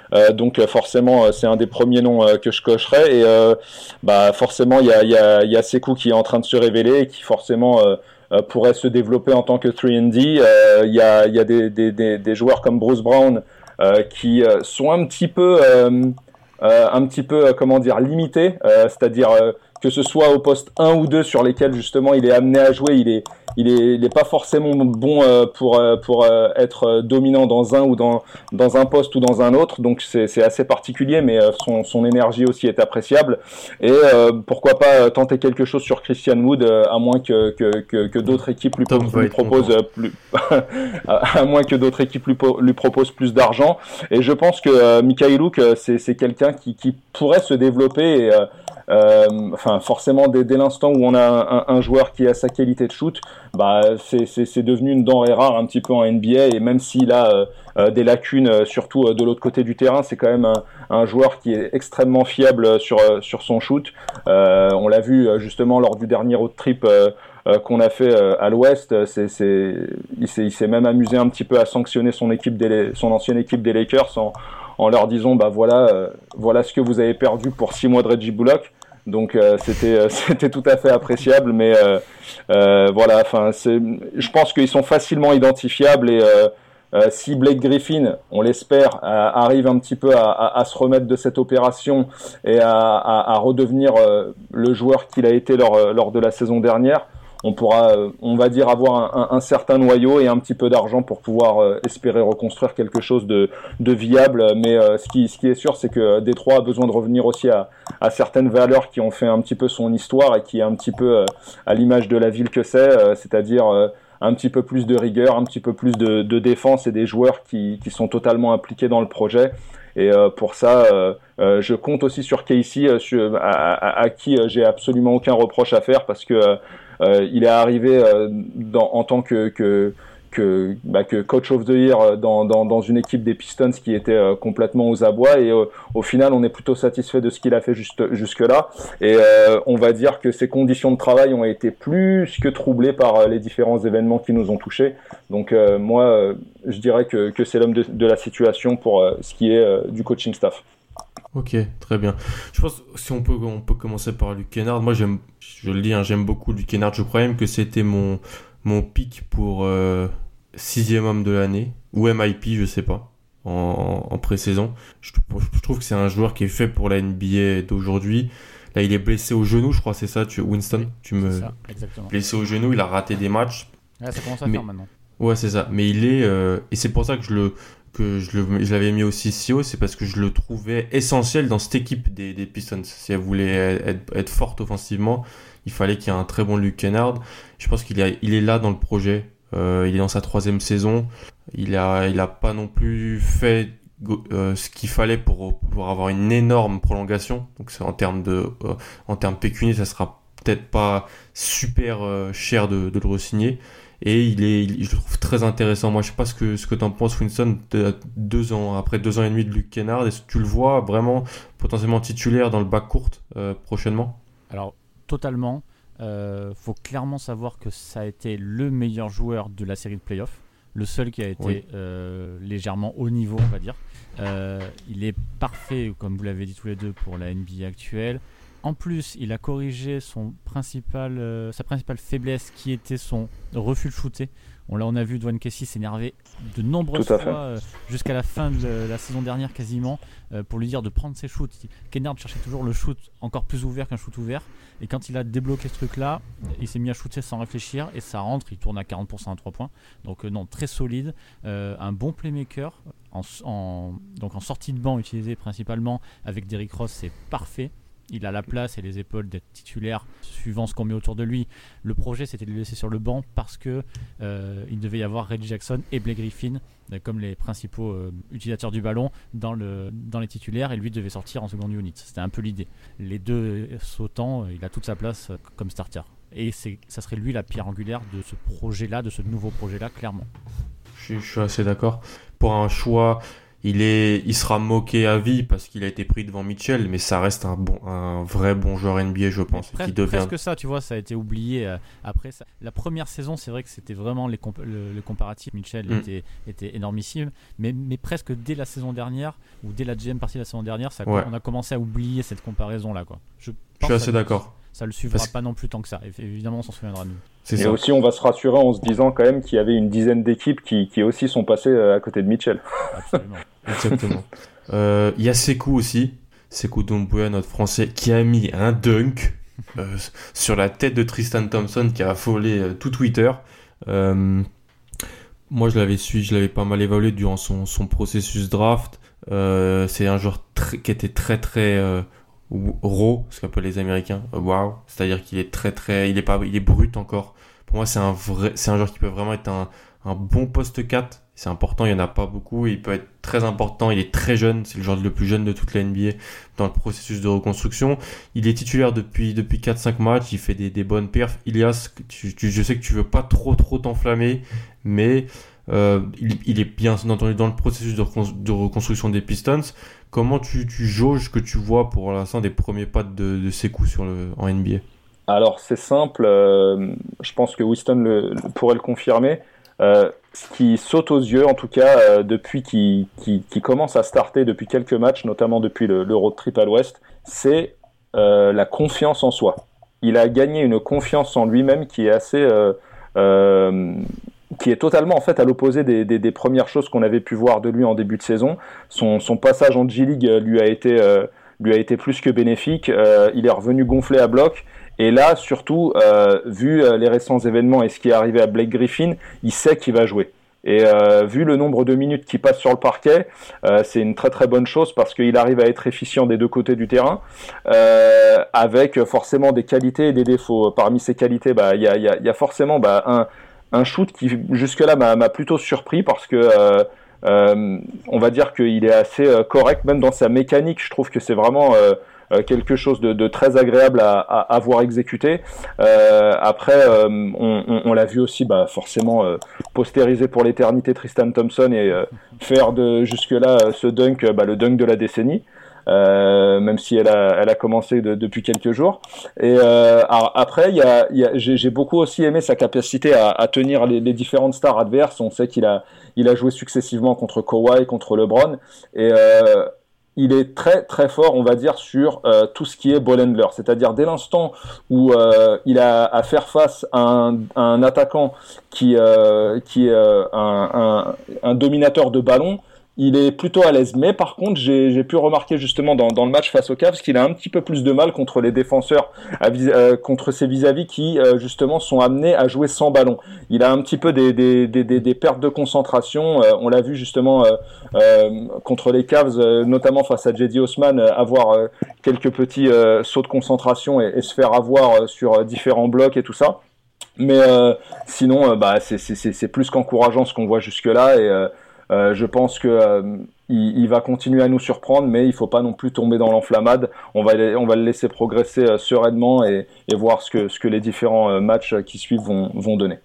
Euh, donc euh, forcément, euh, c'est un des premiers noms euh, que je cocherais. Et euh, bah, forcément, il y a, y, a, y a Sekou qui est en train de se révéler et qui forcément euh, euh, pourrait se développer en tant que trois and D. Il euh, y a, y a des, des, des, des joueurs comme Bruce Brown euh, qui euh, sont un petit peu, euh, euh, un petit peu, euh, comment dire, limités. Euh, c'est-à-dire euh, que ce soit au poste un ou deux sur lesquels justement il est amené à jouer, il est il est il est pas forcément bon euh, pour euh, pour euh, être dominant dans un ou dans dans un poste ou dans un autre, donc c'est c'est assez particulier, mais euh, son son énergie aussi est appréciable. Et euh, pourquoi pas tenter quelque chose sur Christian Wood, euh, à moins que que que, que d'autres équipes lui, pro- lui proposent euh, plus à moins que d'autres équipes lui, po- lui proposent plus d'argent. Et je pense que euh, Mykhailiuk, c'est c'est quelqu'un qui qui pourrait se développer et euh, Euh, enfin, forcément, dès, dès l'instant où on a un, un joueur qui a sa qualité de shoot, bah, c'est, c'est, c'est devenu une denrée rare un petit peu en N B A. Et même s'il a euh, euh, des lacunes, euh, surtout euh, de l'autre côté du terrain, c'est quand même un, un joueur qui est extrêmement fiable sur euh, sur son shoot. Euh, on l'a vu euh, justement lors du dernier road trip euh, euh, qu'on a fait euh, à l'Ouest. C'est, c'est, il s'est, il s'est même amusé un petit peu à sanctionner son équipe, des, son ancienne équipe des Lakers en en leur disant bah voilà euh, voilà ce que vous avez perdu pour six mois de Reggie Bullock. Donc euh, c'était euh, c'était tout à fait appréciable, mais euh, euh, voilà, enfin c'est, je pense qu'ils sont facilement identifiables et euh, euh, si Blake Griffin, on l'espère, euh, arrive un petit peu à, à, à se remettre de cette opération et à, à, à redevenir euh, le joueur qu'il a été lors lors de la saison dernière, on pourra, euh, on va dire, avoir un, un, un certain noyau et un petit peu d'argent pour pouvoir euh, espérer reconstruire quelque chose de, de viable. Mais euh, ce qui, ce qui est sûr, c'est que Détroit a besoin de revenir aussi à, à certaines valeurs qui ont fait un petit peu son histoire et qui est un petit peu euh, à l'image de la ville que c'est, euh, c'est-à-dire euh, un petit peu plus de rigueur, un petit peu plus de, de défense et des joueurs qui, qui sont totalement impliqués dans le projet. Et euh, pour ça, euh, euh, je compte aussi sur Casey, euh, sur, à, à, à qui euh, j'ai absolument aucun reproche à faire parce que euh, Euh, il est arrivé euh, dans, en tant que, que, que, bah, que coach of the year dans, dans, dans une équipe des Pistons qui était euh, complètement aux abois et euh, au final on est plutôt satisfait de ce qu'il a fait juste, jusque là et euh, on va dire que ses conditions de travail ont été plus que troublées par euh, les différents événements qui nous ont touchés. Donc euh, moi euh, je dirais que, que c'est l'homme de, de la situation pour euh, ce qui est euh, du coaching staff. Ok, très bien. Je pense si on peut on peut commencer par Luke Kennard. Moi j'aime, je le dis, hein, j'aime beaucoup Luke Kennard. Je crois même que c'était mon mon pick pour euh, sixième homme de l'année ou M I P, je sais pas, en, en pré-saison. Je, je trouve que c'est un joueur qui est fait pour la N B A d'aujourd'hui. Là, il est blessé au genou, je crois, c'est ça, tu Winston, oui, tu me c'est ça, exactement. Blessé au genou, il a raté des matchs. Ouais, ça commence à mais... faire maintenant. Ouais, c'est ça. Mais il est euh... et c'est pour ça que je le que je, le, je l'avais mis aussi si haut, c'est parce que je le trouvais essentiel dans cette équipe des, des Pistons. Si elle voulait être, être forte offensivement, il fallait qu'il y ait un très bon Luke Kennard. Je pense qu'il a, il est là dans le projet. Euh, il est dans sa troisième saison. Il a, il a pas non plus fait euh, ce qu'il fallait pour, pour avoir une énorme prolongation. Donc c'est en termes de, euh, en termes pécuniaires, ça sera peut-être pas super euh, cher de, de le re-signer. Et il est, il, je le trouve très intéressant. Moi, je sais pas ce que ce que t'en penses, Winston, de, deux ans après deux ans et demi de Luke Kennard. Est-ce que tu le vois vraiment potentiellement titulaire dans le backcourt euh, prochainement? Alors totalement. Euh, faut clairement savoir que ça a été le meilleur joueur de la série de playoffs, le seul qui a été oui. euh, légèrement haut niveau, on va dire. Euh, il est parfait, comme vous l'avez dit tous les deux, pour la N B A actuelle. En plus, il a corrigé son principal, euh, sa principale faiblesse qui était son refus de shooter. On, là, on a vu Dwayne Casey s'énerver de nombreuses fois euh, jusqu'à la fin de la saison dernière quasiment euh, pour lui dire de prendre ses shoots. Kennard cherchait toujours le shoot encore plus ouvert qu'un shoot ouvert. Et quand il a débloqué ce truc-là, il s'est mis à shooter sans réfléchir et ça rentre, il tourne à quarante pour cent à trois points. Donc euh, non, très solide. Euh, un bon playmaker. En, en, donc en sortie de banc utilisé principalement avec Derrick Rose, c'est parfait. Il a la place et les épaules d'être titulaire suivant ce qu'on met autour de lui. Le projet, c'était de le laisser sur le banc parce que euh, il devait y avoir Reggie Jackson et Blake Griffin euh, comme les principaux euh, utilisateurs du ballon dans, le, dans les titulaires et lui devait sortir en seconde unit. C'était un peu l'idée. Les deux sautant, euh, il a toute sa place euh, comme starter. Et c'est, ça serait lui la pierre angulaire de ce projet-là, de ce nouveau projet-là, clairement. Je, je suis assez d'accord. Pour un choix... il est, il sera moqué à vie parce qu'il a été pris devant Mitchell, mais ça reste un bon, un vrai bon joueur N B A, je pense. Pres- qui devient... Presque ça, tu vois, ça a été oublié euh, après ça. La première saison, c'est vrai que c'était vraiment les, comp- le, le comparatif. Mitchell mm. était, était énormissime, mais, mais presque dès la saison dernière ou dès la deuxième partie de la saison dernière, ça, ouais. on a commencé à oublier cette comparaison-là, quoi. Je, je suis assez d'accord. Ça le suivra parce... pas non plus tant que ça. Et évidemment, on s'en souviendra de nous. C'est Et ça. Aussi, on va se rassurer en se disant quand même qu'il y avait une dizaine d'équipes qui, qui aussi sont passées à côté de Mitchell. Absolument. Exactement. Il euh, y a Sekou aussi, Sekou Doumbouya, notre Français, qui a mis un dunk euh, sur la tête de Tristan Thompson, qui a affolé euh, tout Twitter. Euh, moi, je l'avais suivi, je l'avais pas mal évalué durant son, son processus draft. Euh, c'est un joueur très, qui était très très euh, raw, ce qu'appellent les Américains, wow. C'est-à-dire qu'il est très très, il est pas, il est brut encore. Pour moi, c'est un vrai, c'est un joueur qui peut vraiment être un, un bon poste quatre. C'est important, il y en a pas beaucoup. Il peut être très important. Il est très jeune, c'est le joueur le plus jeune de toute la N B A dans le processus de reconstruction. Il est titulaire depuis depuis quatre cinq matchs. Il fait des, des bonnes perfs. Ilias, tu, tu, je sais que tu veux pas trop trop t'enflammer, mais euh, il, il est bien entendu dans le processus de, recon, de reconstruction des Pistons. Comment tu, tu jauges que tu vois pour l'instant des premiers pas de, de Sekou sur le, en N B A? Alors c'est simple, euh, je pense que Winston le, le, pourrait le confirmer. Euh, ce qui saute aux yeux, en tout cas, euh, depuis qu'il, qu'il, qu'il commence à starter depuis quelques matchs, notamment depuis le, le road trip à l'Ouest, c'est euh, la confiance en soi. Il a gagné une confiance en lui-même qui est assez, euh, euh, qui est totalement en fait à l'opposé des, des, des premières choses qu'on avait pu voir de lui en début de saison. Son, son passage en G-League lui a été, euh, lui a été plus que bénéfique. Euh, il est revenu gonflé à bloc. Et là, surtout, euh, vu euh, les récents événements et ce qui est arrivé à Blake Griffin, il sait qu'il va jouer. Et euh, vu le nombre de minutes qu'il passe sur le parquet, euh, c'est une très très bonne chose parce qu'il arrive à être efficient des deux côtés du terrain, euh, avec forcément des qualités et des défauts. Parmi ces qualités, bah, il y a, y a, y a forcément bah, un, un shoot qui jusque-là m'a, m'a plutôt surpris parce que euh, euh, on va dire qu'il est assez correct, même dans sa mécanique. Je trouve que c'est vraiment euh, Euh, quelque chose de, de très agréable à, à, à voir exécuter. Euh, après, euh, on, on, on l'a vu aussi, bah, forcément euh, postériser pour l'éternité Tristan Thompson et euh, faire de jusque-là euh, ce dunk, bah, le dunk de la décennie. Euh, même si elle a, elle a commencé de, depuis quelques jours. Et euh, alors après, il y a, il y a, j'ai, j'ai beaucoup aussi aimé sa capacité à, à tenir les, les différentes stars adverses. On sait qu'il a, il a joué successivement contre Kawhi, contre LeBron, et euh, il est très très fort, on va dire, sur euh, tout ce qui est ball handler. C'est-à-dire dès l'instant où euh, il a à faire face à un, à un attaquant qui, euh, qui est euh, un, un, un dominateur de ballon, il est plutôt à l'aise. Mais par contre, j'ai, j'ai pu remarquer justement dans, dans le match face aux Cavs qu'il a un petit peu plus de mal contre les défenseurs, à vis- euh, contre ses vis-à-vis qui euh, justement sont amenés à jouer sans ballon. Il a un petit peu des, des, des, des, des pertes de concentration. Euh, on l'a vu justement euh, euh, contre les Cavs, euh, notamment face à Cedi Osman, euh, avoir euh, quelques petits euh, sauts de concentration et, et se faire avoir euh, sur euh, différents blocs et tout ça. Mais euh, sinon, euh, bah, c'est, c'est, c'est, c'est plus qu'encourageant ce qu'on voit jusque-là et euh, Euh, je pense que euh, il, il va continuer à nous surprendre, mais il faut pas non plus tomber dans l'enflammade. On va on va le laisser progresser euh, sereinement et, et voir ce que ce que les différents euh, matchs qui suivent vont vont donner.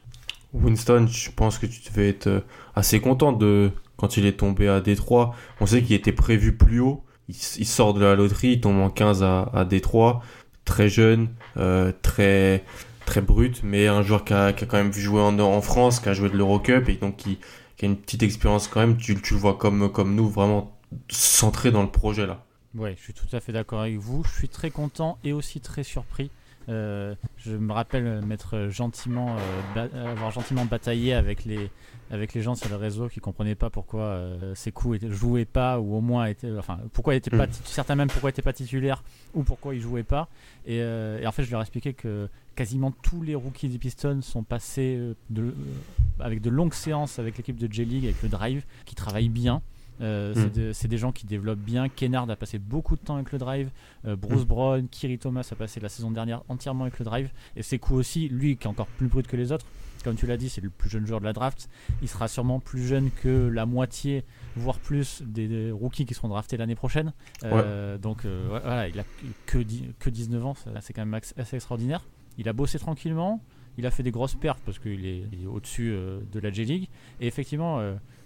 Winston, je pense que tu devais être assez content de quand il est tombé à Détroit. On sait qu'il était prévu plus haut. Il, il sort de la loterie, il tombe en quinze à, à Détroit, très jeune, euh, très très brut, mais un joueur qui a, qui a quand même joué en, en France, qui a joué de l'Eurocup et donc qui qui a une petite expérience quand même, tu, tu le vois comme, comme nous, vraiment centré dans le projet là. Ouais, je suis tout à fait d'accord avec vous. Je suis très content et aussi très surpris. Euh, je me rappelle m'être gentiment, euh, ba- avoir gentiment bataillé avec les, avec les gens sur le réseau qui comprenaient pas pourquoi euh, Sekou ne jouait pas ou au moins était, enfin pourquoi il était pas, tit- certains même pourquoi il était pas titulaire ou pourquoi il jouait pas. Et, euh, et en fait, je leur ai expliqué que quasiment tous les rookies des Pistons sont passés de, euh, avec de longues séances avec l'équipe de J-League, avec le drive, qui travaillent bien. Euh, mm. c'est, de, c'est des gens qui développent bien. Kennard a passé beaucoup de temps avec le drive. Euh, Bruce mm. Brown, Kiri Thomas a passé la saison dernière entièrement avec le drive. Et Sekou aussi, lui qui est encore plus brut que les autres. Comme tu l'as dit, c'est le plus jeune joueur de la draft. Il sera sûrement plus jeune que la moitié, voire plus, des, des rookies qui seront draftés l'année prochaine. Euh, ouais. Donc euh, voilà, il a que, que dix-neuf ans, c'est quand même assez extraordinaire. Il a bossé tranquillement. Il a fait des grosses perfs parce qu'il est, il est au-dessus euh, de la J-League. Et effectivement, euh,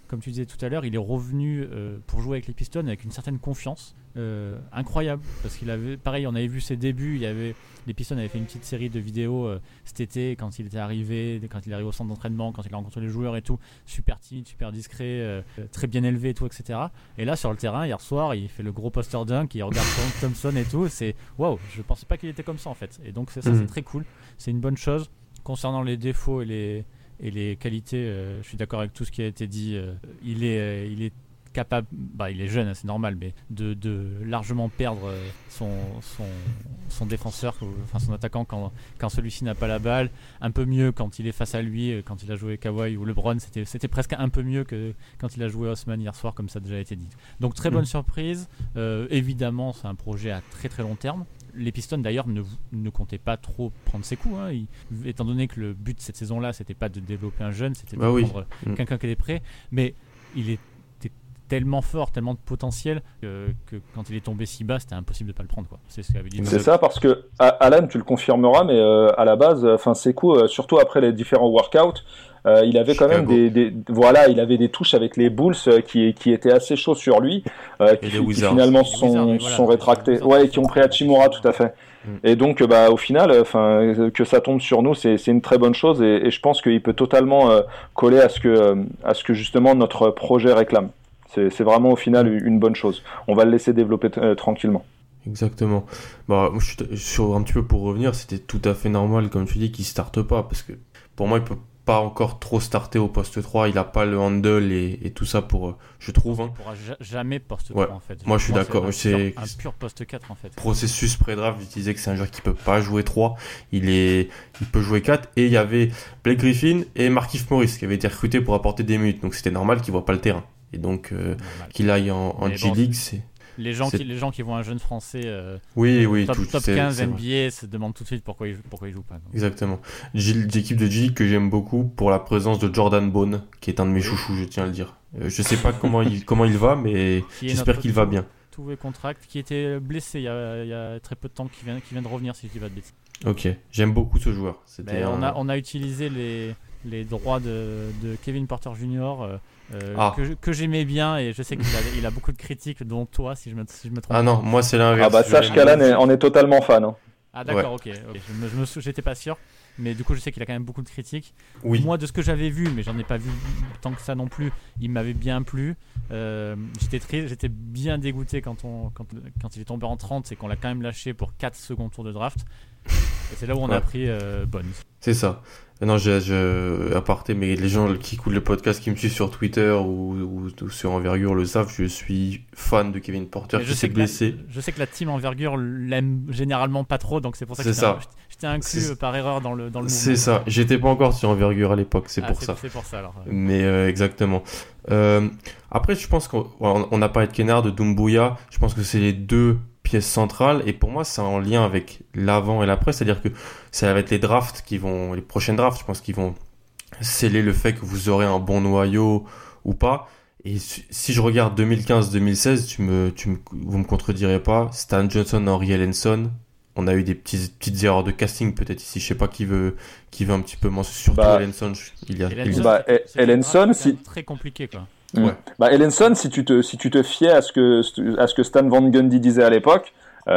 comme tu disais tout à l'heure, il est revenu euh, pour jouer avec les Pistons avec une certaine confiance euh, incroyable. Parce qu'il avait, pareil, on avait vu ses débuts. Il y avait, les Pistons avaient fait une petite série de vidéos euh, cet été quand il était arrivé, quand il est arrivé au centre d'entraînement, quand il a rencontré les joueurs et tout. Super timide, super discret, euh, très bien élevé et tout, et cetera. Et là, sur le terrain, hier soir, il fait le gros poster dunk, il regarde Thompson et tout. C'est waouh, je pensais pas qu'il était comme ça en fait. Et donc, c'est, ça, mmh. c'est très cool. C'est une bonne chose. Concernant les défauts et les, et les qualités, euh, je suis d'accord avec tout ce qui a été dit. Euh, il, est, euh, il est capable, bah, il est jeune, hein, c'est normal, mais de, de largement perdre euh, son, son, son défenseur, enfin son attaquant quand, quand celui-ci n'a pas la balle. Un peu mieux quand il est face à lui, quand il a joué Kawhi ou LeBron. C'était, c'était presque un peu mieux que quand il a joué Osman hier soir, comme ça a déjà été dit. Donc très bonne mmh. surprise. Euh, évidemment, c'est un projet à très très long terme. Les Pistons d'ailleurs ne, ne comptaient pas trop prendre ses coups, hein. Ils, étant donné que le but de cette saison-là, c'était pas de développer un jeune, c'était de bah prendre oui. quelqu'un qui était prêt. Mais il était tellement fort, tellement de potentiel que, que quand il est tombé si bas, c'était impossible de pas le prendre, quoi. C'est ce qu'avait dit. C'est ça, parce que Alan, tu le confirmeras, mais euh, à la base, enfin ses coups, euh, surtout après les différents workouts, euh, il avait quand Chicago. même des, des, voilà, il avait des touches avec les Bulls euh, qui qui étaient assez chauds sur lui, euh, qui, qui finalement les sont Wizards, voilà, sont rétractés, ouais, et qui ont pris Hachimura, tout à fait. Mm. Et donc, bah, au final, enfin, que ça tombe sur nous, c'est c'est une très bonne chose, et, et je pense qu'il peut totalement euh, coller à ce que euh, à ce que justement notre projet réclame. C'est, c'est vraiment au final une bonne chose. On va le laisser développer t- euh, tranquillement. Exactement. Bah, moi, je suis sur un petit peu pour revenir, c'était tout à fait normal, comme tu dis, qu'il ne starte pas, parce que pour moi, il peut pas encore trop starter au poste trois, il a pas le handle et, et tout ça pour, je trouve. Hein. Il pourra ja- jamais poste trois, ouais. en fait. Moi, je suis moi, d'accord. C'est, c'est un pur poste quatre, en fait. Processus pré-draft, je disais que c'est un joueur qui peut pas jouer trois, il est, il peut jouer quatre, et il y avait Blake Griffin et Markieff Morris qui avaient été recrutés pour apporter des minutes, donc c'était normal qu'il voit pas le terrain. Et donc, euh, qu'il aille en, en G-League, bon, c'est... Les gens, qui, les gens qui voient un jeune français euh, oui, oui, top, tout, top c'est, quinze c'est N B A se demandent tout de suite pourquoi il, pourquoi il joue pas. Donc. Exactement. J'ai l'équipe de G-League que j'aime beaucoup pour la présence de Jordan Bone, qui est un de mes oui. chouchous, je tiens à le dire. Euh, je sais pas comment, il, comment il va, mais j'espère qu'il va bien. Tout est contract, qui était blessé il y, a, il y a très peu de temps, qui vient, qui vient de revenir, si je dis pas de bêtises. Ok, j'aime beaucoup ce joueur. C'était un... on, a, on a utilisé les, les droits de, de Kevin Porter Junior Euh, Euh, ah. que, que j'aimais bien, et je sais qu'il a, il a beaucoup de critiques, dont toi, si je me, si je me trompe. Ah non, moi c'est l'inverse. Ah bah sache qu'Alan est, on est totalement fan. Hein. Ah d'accord, ouais. ok. okay. Je me, je me, j'étais pas sûr, mais du coup je sais qu'il a quand même beaucoup de critiques. Oui. Moi, de ce que j'avais vu, mais j'en ai pas vu tant que ça non plus, il m'avait bien plu. Euh, j'étais très, j'étais bien dégoûté quand on, quand, quand il est tombé en trente, c'est qu'on l'a quand même lâché pour quatre secondes tours de draft. Et c'est là où on ouais. a pris euh, Bones. C'est ça. Non, je, je, aparté, mais les gens qui écoutent le podcast, qui me suivent sur Twitter ou, ou, ou sur Envergure le savent, je suis fan de Kevin Porter, qui s'est blessé. La, je sais que la team Envergure l'aime généralement pas trop, donc c'est pour ça que c'est ça. je t'ai inclus c'est... par erreur dans le, dans le C'est mouvement. ça, j'étais pas encore sur Envergure à l'époque, c'est ah, pour c'est, ça. C'est pour ça alors. Mais euh, exactement. Euh, après, je pense qu'on on a parlé de Kennard, de Doumbouya, je pense que c'est les deux pièce centrale, et pour moi c'est en lien avec l'avant et l'après, c'est-à-dire que ça va être les drafts qui vont, les prochaines drafts, je pense qu'ils vont sceller le fait que vous aurez un bon noyau ou pas. Et si je regarde deux mille quinze deux mille seize, tu me, tu me, vous me contredirez pas, Stan Johnson, Henry Ellenson, on a eu des petits, petites erreurs de casting peut-être ici, je sais pas qui veut, qui veut un petit peu mentionner, surtout bah, Ellenson, il y a, Ellenson, il... bah, c'est, Ellenson, c'est si... très compliqué quoi. Mmh. Ouais. Bah, Ellenson, si tu te, si tu te fiais à ce que, à ce que Stan Van Gundy disait à l'époque,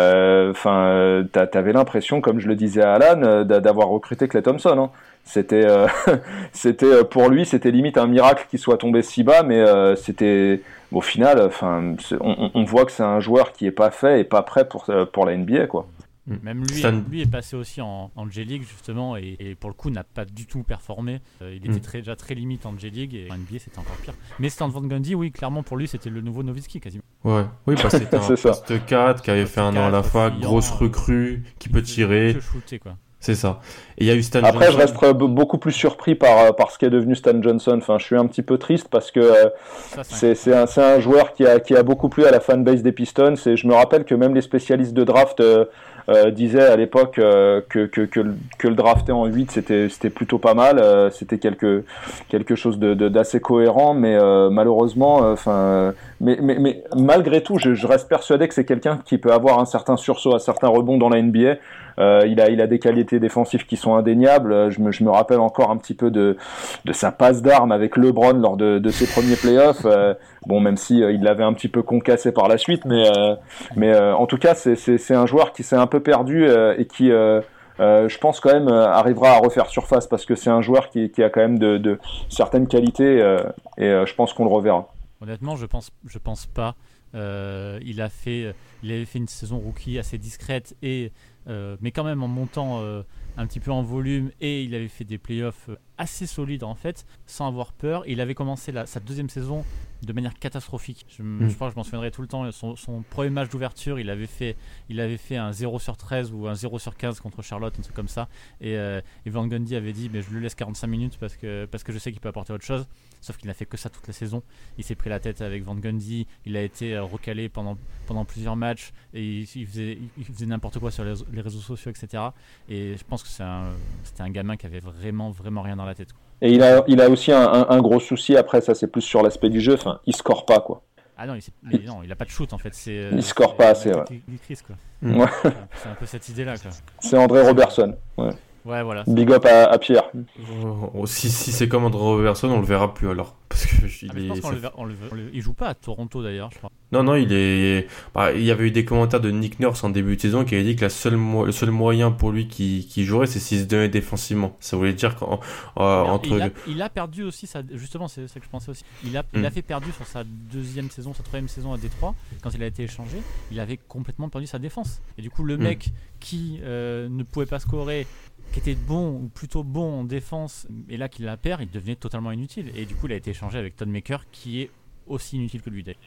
enfin, euh, t'avais l'impression, comme je le disais à Alan, d'avoir recruté Klay Thompson. Hein. C'était, euh, c'était pour lui, c'était limite un miracle qu'il soit tombé si bas, mais euh, c'était, au final, enfin, on, on voit que c'est un joueur qui est pas fait et pas prêt pour pour la N B A, quoi. Même lui, Stan... lui est passé aussi en, en G-League justement, et, et pour le coup n'a pas du tout performé. Euh, il était mm. très, déjà très limite en G-League, et en N B A c'était encore pire. Mais Stan Van Gundy, oui, clairement pour lui c'était le nouveau Nowitzki quasiment. Ouais, oui, bah c'était un poste quatre qui avait fait un an à la fac, grosse recrue, qui peut tirer. Que shooter, quoi. C'est ça. Et il y a eu Stan Après, Johnson. je reste beaucoup plus surpris par, par ce qu'est devenu Stan Johnson. Enfin, je suis un petit peu triste parce que euh, ça, c'est, c'est, un, c'est un joueur qui a, qui a beaucoup plu à la fanbase des Pistons. Et je me rappelle que même les spécialistes de draft euh, euh, disaient à l'époque euh, que, que, que, que le drafter en huit, c'était, c'était plutôt pas mal. Euh, c'était quelque, quelque chose de, de, d'assez cohérent. Mais euh, malheureusement, enfin, euh, mais, mais, mais malgré tout, je, je reste persuadé que c'est quelqu'un qui peut avoir un certain sursaut, un certain rebond dans la N B A. Euh, il a, il a des qualités défensives qui sont indéniables. Je me, je me rappelle encore un petit peu de, de sa passe d'armes avec LeBron lors de, de ses premiers playoffs. Euh, bon, même si euh, il l'avait un petit peu concassé par la suite, mais, euh, mais euh, en tout cas, c'est, c'est, c'est un joueur qui s'est un peu perdu euh, et qui, euh, euh, je pense quand même, euh, arrivera à refaire surface parce que c'est un joueur qui, qui a quand même de, de certaines qualités euh, et euh, je pense qu'on le reverra. Honnêtement, je pense, je pense pas. Euh, il a fait, il avait fait une saison rookie assez discrète et euh, mais quand même en montant euh, un petit peu en volume, et il avait fait des playoffs assez solides en fait, sans avoir peur. Il avait commencé la, sa deuxième saison de manière catastrophique. Je, mmh. je crois que je m'en souviendrai tout le temps. Son, son premier match d'ouverture, il avait fait, il avait fait un zéro sur treize ou un zéro sur quinze contre Charlotte, un truc comme ça. Et, euh, et Van Gundy avait dit mais je le laisse quarante-cinq minutes parce que, parce que je sais qu'il peut apporter autre chose. Sauf qu'il n'a fait que ça toute la saison. Il s'est pris la tête avec Van Gundy. Il a été recalé pendant, pendant plusieurs matchs. Et il, il, faisait, il faisait n'importe quoi sur les, les réseaux sociaux, et cetera. Et je pense que c'est un, c'était un gamin qui avait vraiment, vraiment rien dans la tête, quoi. Et il a, il a aussi un, un, un gros souci, après, ça c'est plus sur l'aspect du jeu, enfin, il score pas, quoi. Ah non, il, il, non, il a pas de shoot en fait. C'est, il score pas assez, ouais. Chris, quoi. Ouais. C'est un peu cette idée-là, quoi. C'est André Robertson, ouais. Ouais, voilà. Big up à, à Pierre. Oh, si, si c'est comme André Robertson, on le verra plus alors. Parce que il, ah, mais je pense qu'on le verra, on le, on le, il joue pas à Toronto d'ailleurs, je crois. Non, non, il est. Bah, il y avait eu des commentaires de Nick Nurse en début de saison qui avait dit que la seule mo... le seul moyen pour lui qui, qui jouerait, c'est s'il se donnait défensivement. Ça voulait dire qu'en euh, entre. Il a, il a perdu aussi, sa... justement, c'est ça que je pensais aussi. Il a, mm. il a fait perdu sur sa deuxième saison, sa troisième saison à Détroit, quand il a été échangé. Il avait complètement perdu sa défense. Et du coup, le mm. mec qui euh, ne pouvait pas scorer, qui était bon ou plutôt bon en défense, et là qu'il la perd, il devenait totalement inutile. Et du coup, il a été échangé avec Thon Maker, qui est aussi inutile que lui d'ailleurs.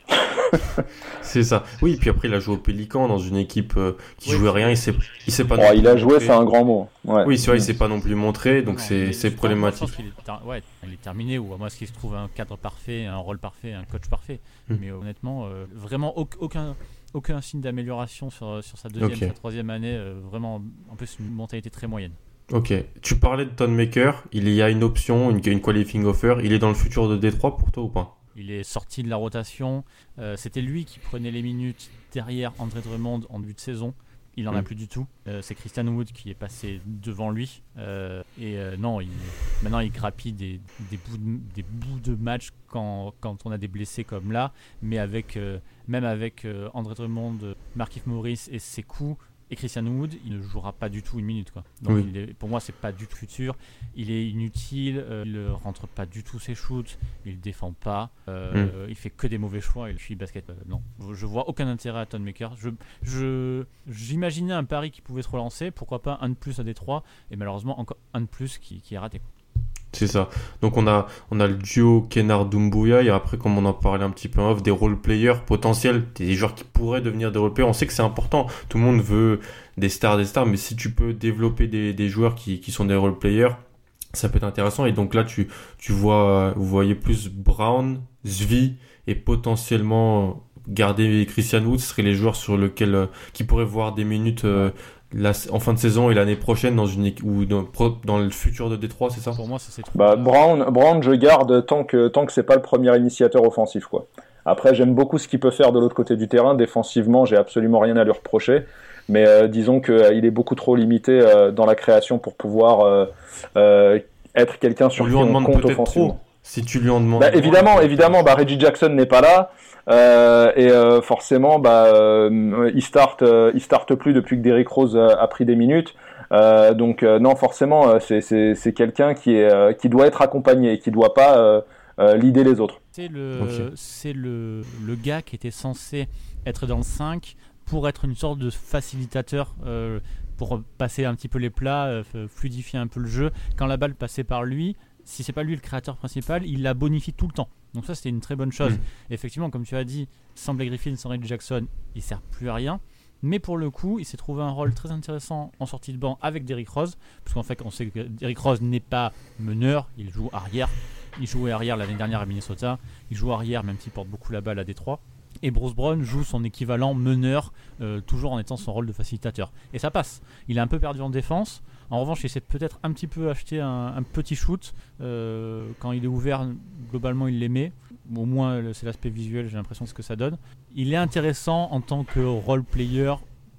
C'est ça. Oui, puis après il a joué au Pélican dans une équipe euh, qui oui, jouait rien. Il s'est, il s'est pas. Oh, il a joué, c'est un grand mot. Ouais. Oui, c'est vrai, il s'est pas non plus montré, donc non, c'est, c'est problématique. Je pense qu'il est, ter... ouais, il est terminé, ou à moins qu'il se trouve un cadre parfait, un rôle parfait, un coach parfait. Mmh. Mais honnêtement, euh, vraiment aucun. Aucun signe d'amélioration sur, sur sa deuxième, okay. sa troisième année. Euh, vraiment, en plus, une mentalité très moyenne. Ok. Tu parlais de Thon Maker. Il y a une option, une, une qualifying offer. Il est dans le futur de Détroit pour toi ou pas ? Il est sorti de la rotation. Euh, c'était lui qui prenait les minutes derrière André Drummond en début de saison. Il n'en mmh. a plus du tout. Euh, c'est Christian Wood qui est passé devant lui. Euh, et euh, non, il, maintenant il grappille des, des, bouts de, des bouts de match quand, quand on a des blessés comme là. Mais avec, euh, même avec euh, André Drummond, Markieff Morris et ses coups, et Christian Wood, il ne jouera pas du tout une minute, quoi. Donc oui. il est, pour moi, c'est pas du tout futur. Il est inutile. Euh, il ne rentre pas du tout ses shoots. Il défend pas. Euh, mm. Il fait que des mauvais choix. Il suit basket. Euh, non, je vois aucun intérêt à Thon Maker. Je, je, j'imaginais un pari qui pouvait se relancer. Pourquoi pas un de plus à Détroit, et malheureusement encore un de plus qui, qui est raté, quoi. C'est ça. Donc on a on a le duo Kennard Doumbouya, et après, comme on en parlait un petit peu en off, des role players potentiels, des joueurs qui pourraient devenir des role players. On sait que c'est important. Tout le monde veut des stars, des stars, mais si tu peux développer des, des joueurs qui, qui sont des role players, ça peut être intéressant. Et donc là, tu tu vois, vous voyez plus Brown, Svi et potentiellement garder Christian Wood, ce seraient les joueurs sur lesquels qui pourraient voir des minutes. Euh, La, en fin de saison et l'année prochaine dans une ou dans, dans le futur de Détroit, c'est ça ? Pour moi, ça c'est trop. Bah, Brown, Brown, je garde tant que tant que c'est pas le premier initiateur offensif, quoi. Après, j'aime beaucoup ce qu'il peut faire de l'autre côté du terrain. Défensivement, j'ai absolument rien à lui reprocher, mais euh, disons que euh, il est beaucoup trop limité euh, dans la création pour pouvoir euh, euh, être quelqu'un sur qui on compte offensivement. Trop, si tu lui en demandes. Bah, évidemment, évidemment, bah, Reggie Jackson n'est pas là. Euh, et euh, forcément, bah, euh, il start, euh, il starte plus depuis que Derrick Rose a, a pris des minutes. Euh, donc euh, non, forcément, euh, c'est, c'est, c'est quelqu'un qui est, euh, qui doit être accompagné et qui doit pas euh, euh, leader les autres. C'est le, okay. c'est le, le gars qui était censé être dans le cinq pour être une sorte de facilitateur. Euh, pour passer un petit peu les plats, euh, fluidifier un peu le jeu. Quand la balle passait par lui, si c'est pas lui le créateur principal, il la bonifie tout le temps. Donc ça, c'était une très bonne chose. Mmh. Effectivement, comme tu as dit, sans Blake Griffin, sans Reggie Jackson, il sert plus à rien. Mais pour le coup, il s'est trouvé un rôle très intéressant en sortie de banc avec Derrick Rose, parce qu'en fait, on sait que Derrick Rose n'est pas meneur, il joue arrière. Il jouait arrière l'année dernière à Minnesota. Il joue arrière, même s'il porte beaucoup la balle à Détroit. Et Bruce Brown joue son équivalent meneur, euh, toujours en étant son rôle de facilitateur. Et ça passe. Il est un peu perdu en défense. En revanche, il s'est peut-être un petit peu acheté un, un petit shoot. Euh, quand il est ouvert, globalement, il les met. Au moins, c'est l'aspect visuel, j'ai l'impression de ce que ça donne. Il est intéressant en tant que role player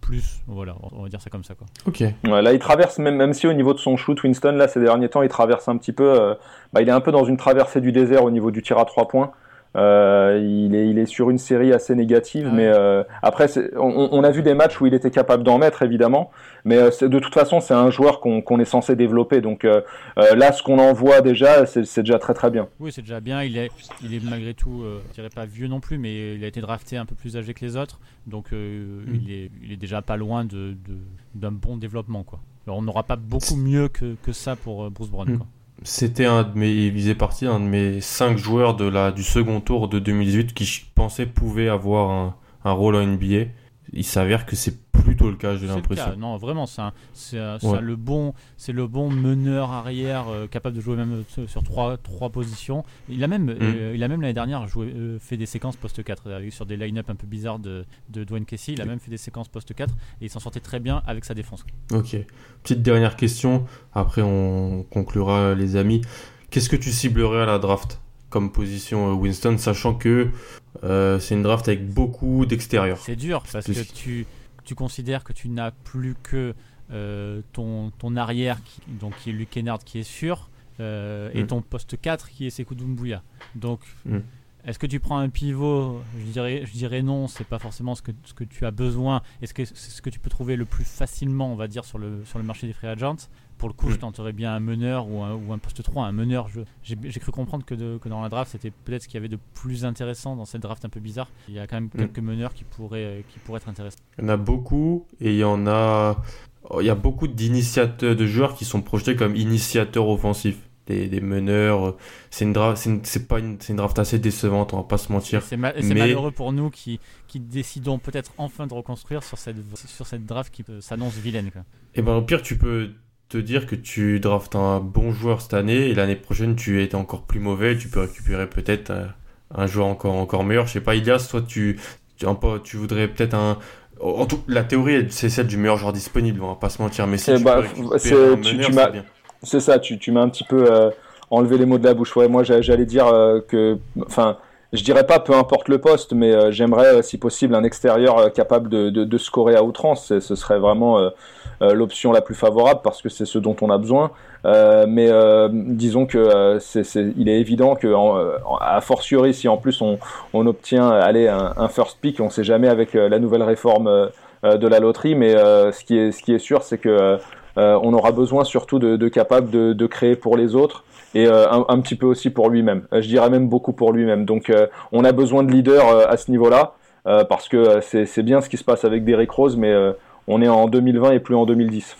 plus. Voilà, on va dire ça comme ça, quoi. Ok. Ouais, là, il traverse, même, même si au niveau de son shoot, Winston, là, ces derniers temps, il traverse un petit peu. Euh, bah, il est un peu dans une traversée du désert au niveau du tir à trois points. Euh, il est, il est sur une série assez négative, ouais. mais euh, après, c'est, on, on a vu des matchs où il était capable d'en mettre, évidemment, mais euh, c'est, de toute façon, c'est un joueur qu'on, qu'on est censé développer. Donc euh, euh, là, ce qu'on en voit déjà, c'est, c'est déjà très très bien. Oui, c'est déjà bien. Il est, il est malgré tout, euh, je dirais pas vieux non plus, mais il a été drafté un peu plus âgé que les autres, donc euh, mm. il est, il est déjà pas loin de, de d'un bon développement, quoi. Alors, on n'aura pas beaucoup mieux que, que ça pour Bruce Brown, mm. quoi. C'était un de mes, il faisait partie d'un de mes cinq joueurs de la, du second tour de deux mille dix-huit qui je pensais pouvait avoir un, un rôle en N B A. Il s'avère que c'est plutôt le cas, j'ai c'est l'impression. Le cas. Non, vraiment, c'est, un, c'est, un, c'est ouais. le bon, c'est le bon meneur arrière euh, capable de jouer même sur trois, trois positions. Il a même, mm. euh, il a même l'année dernière joué, euh, fait des séquences post quatre avec, sur des line-up un peu bizarres de, de Dwayne Casey. Il a même fait des séquences post quatre et il s'en sortait très bien avec sa défense. Ok. Petite dernière question. Après, on conclura, les amis. Qu'est-ce que tu ciblerais à la draft comme position Winston, sachant que euh, c'est une draft avec beaucoup d'extérieur? C'est dur parce que tu, tu considères que tu n'as plus que euh, ton, ton arrière, qui, donc qui est Luke Kennard, qui est sûr, euh, mm. et ton poste quatre qui est Sekou Doumbouya. Donc, mm. est-ce que tu prends un pivot? Je dirais, je dirais non, c'est pas forcément ce que, ce que tu as besoin. Est-ce que c'est ce que tu peux trouver le plus facilement, on va dire, sur le, sur le marché des free agents? Pour le coup, mmh. je tenterais bien un meneur ou un, ou un poste trois. Un meneur, je, j'ai, j'ai cru comprendre que, de, que dans la draft, c'était peut-être ce qu'il y avait de plus intéressant dans cette draft un peu bizarre. Il y a quand même mmh. quelques meneurs qui pourraient, qui pourraient être intéressants. Il y en a beaucoup et il y en a... Il y a beaucoup d'initiateurs, de joueurs qui sont projetés comme initiateurs offensifs. Des, des meneurs. C'est une, draft, c'est, une, c'est, pas une, c'est une draft assez décevante, on va pas se mentir. C'est, ma, c'est mais... malheureux pour nous qui, qui décidons peut-être enfin de reconstruire sur cette, sur cette draft qui s'annonce vilaine, quoi. Et ben au pire, tu peux te dire que tu draftes un bon joueur cette année et l'année prochaine tu es encore plus mauvais, tu peux récupérer peut-être un, un joueur encore, encore meilleur. Je sais pas, Ilias, toi tu, tu, un peu, tu voudrais peut-être un... En tout, la théorie c'est celle du meilleur joueur disponible, on va pas se mentir, mais si et tu bah, peux récupérer c'est, un tu, meneur, tu c'est m'as... bien. C'est ça, tu, tu m'as un petit peu euh, enlevé les mots de la bouche. Ouais, moi j'allais dire euh, que... Enfin, je dirais pas peu importe le poste, mais euh, j'aimerais, euh, si possible, un extérieur euh, capable de, de, de scorer à outrance. C'est, ce serait vraiment euh, euh, l'option la plus favorable parce que c'est ce dont on a besoin. Euh, mais euh, disons que euh, c'est, c'est, il est évident que, en, en, a fortiori, si en plus on, on obtient allez, un, un first pick, on ne sait jamais avec euh, la nouvelle réforme euh, de la loterie, mais euh, ce, qui est, ce qui est sûr, c'est que euh, on aura besoin surtout de, de capables de, de créer pour les autres. Et euh, un, un petit peu aussi pour lui-même. Euh, je dirais même beaucoup pour lui-même. Donc euh, on a besoin de leaders euh, à ce niveau-là, euh, parce que euh, c'est, c'est bien ce qui se passe avec Derrick Rose, mais euh, on est en deux mille vingt et plus en deux mille dix.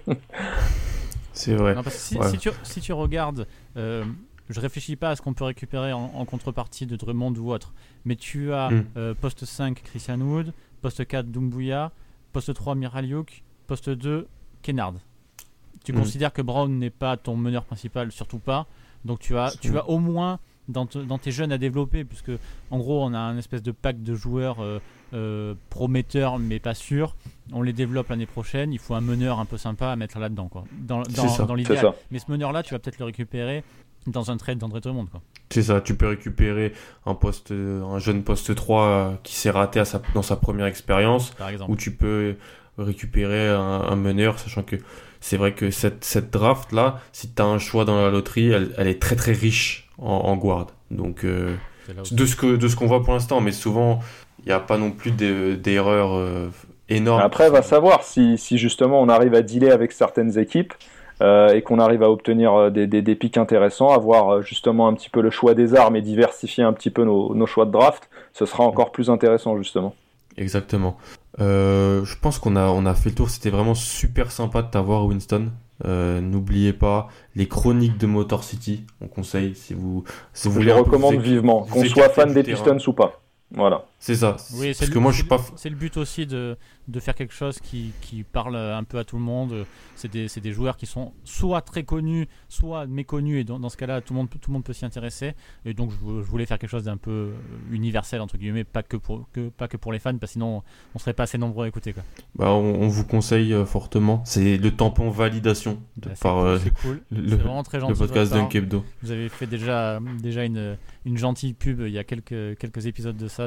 C'est vrai. Non, parce que si, ouais. si, tu, si tu regardes, euh, je réfléchis pas à ce qu'on peut récupérer en, en contrepartie de Drummond ou autre, mais tu as mm. euh, poste cinq Christian Wood, poste quatre Doumbouya, poste trois Myraliuk, poste deux Kennard. Tu mmh. considères que Brown n'est pas ton meneur principal, surtout pas. Donc tu as, tu as au moins dans, te, dans tes jeunes à développer, puisque en gros on a un espèce de pack de joueurs euh, euh, prometteurs mais pas sûrs. On les développe l'année prochaine. Il faut un meneur un peu sympa à mettre là-dedans, quoi. Dans, dans, ça, dans l'idéal. Mais ce meneur-là, tu vas peut-être le récupérer dans un trade d'André Drummond, quoi. C'est ça, tu peux récupérer un poste, un jeune poste trois qui s'est raté à sa, dans sa première expérience, par exemple. Ou tu peux récupérer un, un meneur, sachant que c'est vrai que cette, cette draft-là, si tu as un choix dans la loterie, elle, elle est très très riche en, en guard. Donc, euh, de, ce que, de ce qu'on voit pour l'instant, mais souvent, il n'y a pas non plus de, d'erreurs euh, énormes. Après, va savoir si, si justement on arrive à dealer avec certaines équipes euh, et qu'on arrive à obtenir des, des, des pics intéressants, avoir justement un petit peu le choix des armes et diversifier un petit peu nos, nos choix de draft, ce sera encore plus intéressant justement. Exactement. Euh, je pense qu'on a, on a fait le tour. C'était vraiment super sympa de t'avoir, Winston. Euh, n'oubliez pas les chroniques de Motor City. On conseille si vous, si vous je voulez. Je recommande vous vivement, qu'on soit fan des Pistons ou pas. Voilà. C'est ça. Oui, parce c'est que le, moi, je suis pas. C'est le but aussi de, de faire quelque chose qui, qui parle un peu à tout le monde. C'est des, c'est des joueurs qui sont soit très connus, soit méconnus, et dans, dans ce cas-là, tout le monde, tout le monde peut s'y intéresser. Et donc, je, je voulais faire quelque chose d'un peu universel entre guillemets, pas que pour, que, pas que pour les fans, parce que sinon, on serait pas assez nombreux à écouter, quoi. Bah, on, on vous conseille fortement. C'est le tampon validation de bah, c'est par cool, euh, c'est cool. Le, c'est vraiment très gentil. Le podcast Dunk Hebdo. Vous avez fait déjà, déjà une, une gentille pub il y a quelques, quelques épisodes de ça, donc. Euh,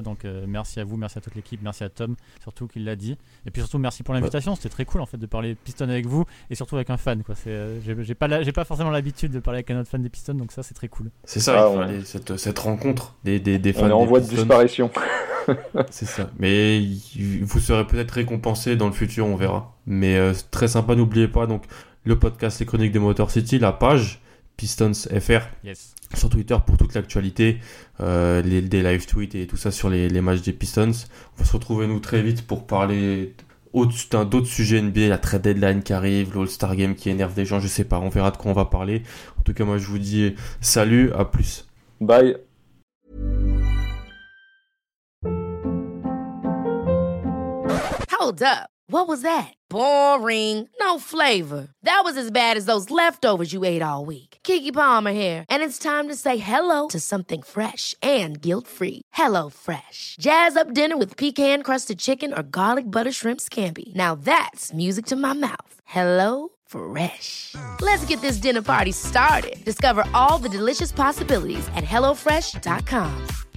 Euh, merci à vous, merci à toute l'équipe, merci à Tom, surtout qu'il l'a dit. Et puis surtout, merci pour l'invitation. Ouais. C'était très cool en fait de parler Pistons avec vous et surtout avec un fan. Quoi. C'est, euh, j'ai, j'ai, pas la, j'ai pas forcément l'habitude de parler avec un autre fan des Pistons, donc ça c'est très cool. C'est ça, ah, il fallait on... cette, cette rencontre des, des, des fans. On est en voie de disparition. C'est ça. Mais vous serez peut-être récompensé dans le futur, on verra. Mais euh, très sympa, n'oubliez pas donc le podcast Les Chroniques de Motor City, la page Pistons F R yes. sur Twitter pour toute l'actualité, euh, les, des live tweets et tout ça sur les, les matchs des Pistons. On va se retrouver nous très vite pour parler d'un, d'autres sujets N B A, la trade deadline qui arrive, l'All-Star Game qui énerve des gens, je sais pas, on verra de quoi on va parler. En tout cas, moi je vous dis salut, à plus. Bye. Hold up. What was that? Boring. No flavor. That was as bad as those leftovers you ate all week. Keke Palmer here, and it's time to say hello to something fresh and guilt-free. Hello Fresh. Jazz up dinner with pecan-crusted chicken or garlic butter shrimp scampi. Now that's music to my mouth. Hello Fresh. Let's get this dinner party started. Discover all the delicious possibilities at hello fresh dot com.